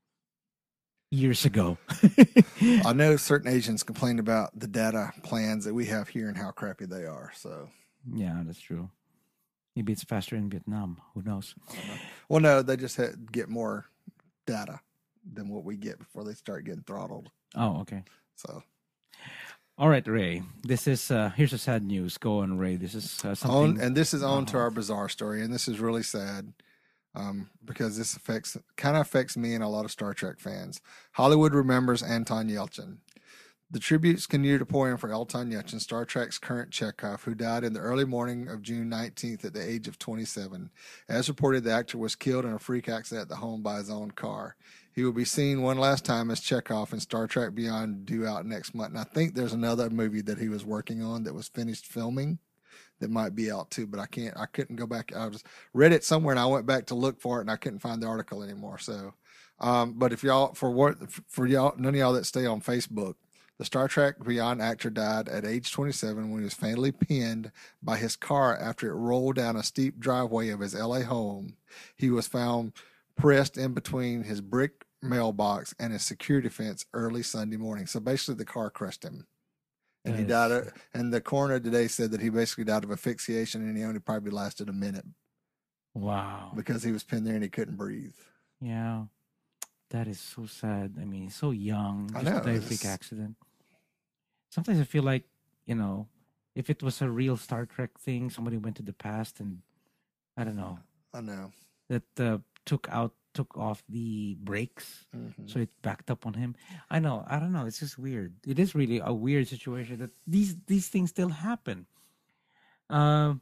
S1: years ago.
S2: I know certain Asians complain about the data plans that we have here and how crappy they are. So,
S1: Yeah, that's true. Maybe it's faster in Vietnam. Who knows?
S2: well, no, they just had, get more data than what we get before they start getting throttled.
S1: Oh, okay.
S2: So,
S1: All right, Ray. This is uh, here's a sad news. Go on, Ray. This is uh,
S2: on,
S1: something.
S2: and this is on to
S1: Uh-huh.
S2: our bizarre story, and this is really sad. Um, because this affects kind of affects me and a lot of Star Trek fans. Hollywood remembers Anton Yelchin. The tributes continue to pour in for Anton Yelchin, Star Trek's current Chekhov, who died in the early morning of June nineteenth at the age of twenty-seven. As reported, the actor was killed in a freak accident at the home by his own car. He will be seen one last time as Chekhov in Star Trek Beyond, due out next month. And I think there's another movie that he was working on that was finished filming that might be out too, but I can't, I couldn't go back. I just read it somewhere and I went back to look for it and I couldn't find the article anymore. So, um, but if y'all, for what, for y'all, none of y'all that stay on Facebook, the Star Trek Beyond actor died at age twenty-seven when he was fatally pinned by his car after it rolled down a steep driveway of his L A home. He was found pressed in between his brick mailbox and his security fence early Sunday morning. So basically the car crushed him. And he
S1: Yes.
S2: died, of, and the coroner today said that he basically died of asphyxiation, and he only probably lasted a minute
S1: Wow.
S2: because he was pinned there and he couldn't breathe.
S1: Yeah, that is so sad. I mean, he's so young.
S2: I
S1: Just
S2: know,
S1: died of a freak
S2: it's-
S1: accident. Sometimes I feel like, you know, if it was a real Star Trek thing, somebody went to the past and I don't know
S2: I know.
S1: that uh, took out took off the brakes,
S2: Mhm.
S1: so it backed up on him. I know. I don't know. It's just weird. It is really a weird situation that these these things still happen. Um,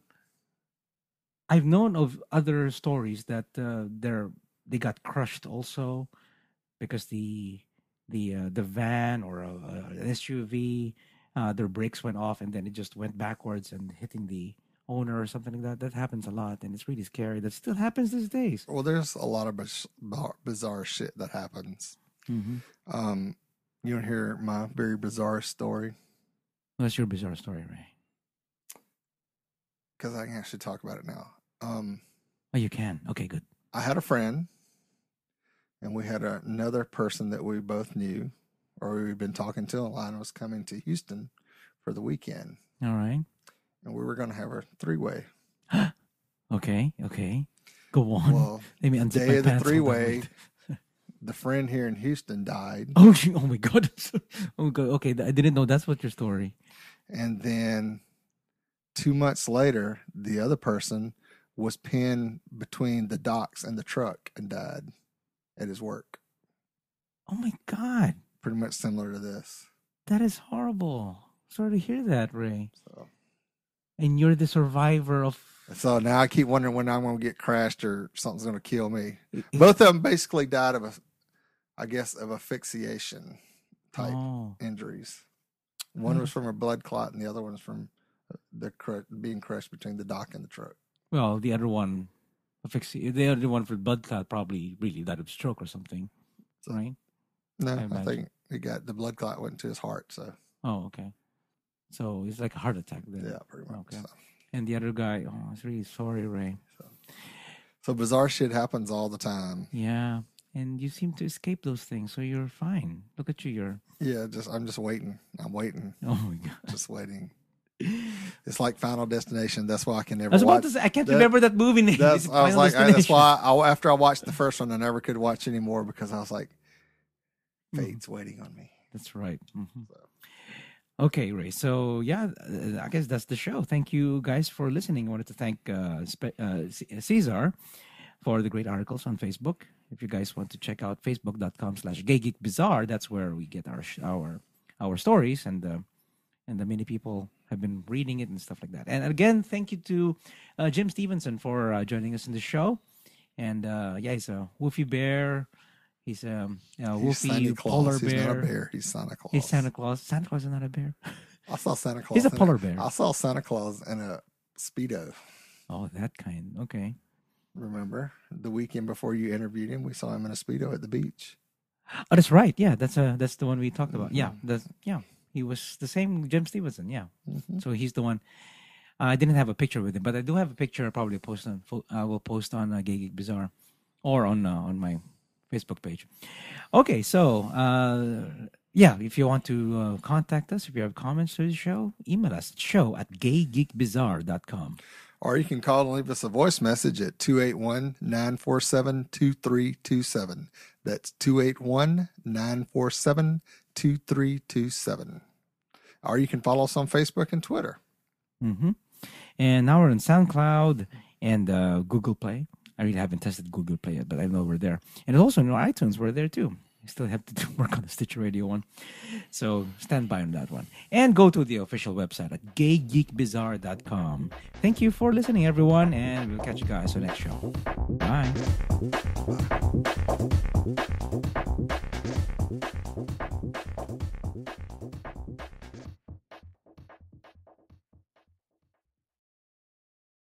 S1: I've known of other stories that uh, they're they got crushed also because the the uh, the van or a, a, an S U V, uh, their brakes went off and then it just went backwards and hitting the owner or something like that. That happens a lot, and it's really scary. That still happens these days.
S2: Well, there's a lot of biz- bizarre shit that happens.
S1: Mm-hmm.
S2: Um, you want to hear my very bizarre story?
S1: That's your bizarre story, Ray.
S2: Because I can actually talk about it now. Um,
S1: Oh, you can. Okay, good.
S2: I had a friend, and we had another person that we both knew, or we'd been talking to online, was coming to Houston for the weekend,
S1: All right.
S2: and we were going to have a three-way.
S1: Okay. Okay. Go on.
S2: Well,
S1: Let me unzip
S2: day
S1: my
S2: of the
S1: pants. Hold on,
S2: three-way,
S1: wait.
S2: the friend here in Houston died.
S1: Oh, she, oh my God. Oh my God. Okay, I didn't know that's what your story.
S2: And then two months later, the other person was pinned between the docks and the truck and died at his work.
S1: Oh my God.
S2: Pretty much similar to this.
S1: That is horrible. Sorry to hear that, Ray.
S2: So,
S1: and you're the survivor of...
S2: so now I keep wondering when I'm going to get crashed or something's going to kill me. Both of them basically died of, a, I guess, of asphyxiation type
S1: oh.
S2: injuries. One was from a blood clot and the other one was from the cr- being crushed between the dock and the truck.
S1: Well, the other one, asphyxi- the other one for blood clot probably really died of stroke or something,
S2: so,
S1: right?
S2: No, I, I think he got the blood clot went to his heart. So.
S1: Oh, okay. So it's like a heart attack then.
S2: Yeah, pretty much.
S1: Okay.
S2: So.
S1: And the other guy, oh, it's really sorry, Ray.
S2: So. so bizarre shit happens all the time.
S1: Yeah, and you seem to escape those things, so you're fine. Look at you, you're.
S2: Yeah, just I'm just waiting. I'm waiting.
S1: Oh my God.
S2: Just waiting. It's like Final Destination. That's why I can never.
S1: I was about
S2: watch.
S1: to say, I can't
S2: that,
S1: remember that movie name.
S2: That's, I was like, I, that's why I, after I watched the first one, I never could watch anymore because I was like, fate's mm-hmm. waiting on me.
S1: That's right. Mm-hmm. So. Okay, Ray. So yeah, I guess that's the show. Thank you guys for listening. I wanted to thank uh, Spe- uh, Cesar for the great articles on Facebook. If you guys want to check out facebook.com slash Gay Geek Bizarre, that's where we get our our our stories, and uh, and the many people have been reading it and stuff like that. And again, thank you to uh, Jim Stevenson for uh, joining us in the show. And uh, yeah, he's a woofy bear. He's um, a woofy polar bear.
S2: He's not a bear. He's Santa Claus.
S1: He's Santa Claus. Santa Claus is not a bear.
S2: I saw Santa Claus.
S1: He's a polar bear.
S2: I saw Santa Claus in a Speedo.
S1: Oh, that kind. Okay.
S2: Remember the weekend before you interviewed him, we saw him in a Speedo at the beach.
S1: Oh, that's right. Yeah, that's uh that's the one we talked about. Mm-hmm. Yeah, that's yeah. He was the same Jim Stevenson. Yeah. Mm-hmm. So he's the one. Uh, I didn't have a picture with him, but I do have a picture. I'll probably post on. I uh, will post on uh, Gay Geek Bizarre, or on uh, on my Facebook page. Okay, so uh, yeah, if you want to uh, contact us, if you have comments to the show, email us at show at gay geek bizarre dot com.
S2: Or you can call and leave us a voice message at two eight one, nine four seven, two three two seven. That's two eight one, nine four seven, two three two seven. Or you can follow us on Facebook and Twitter.
S1: Mm-hmm. And now we're on SoundCloud and uh, Google Play. I really haven't tested Google Play yet, but I know we're there. And also in iTunes, we're there too. I still have to do work on the Stitcher Radio one. So stand by on that one. And go to the official website at gay geek bizarre dot com. Thank you for listening, everyone, and we'll catch you guys on the next show. Bye.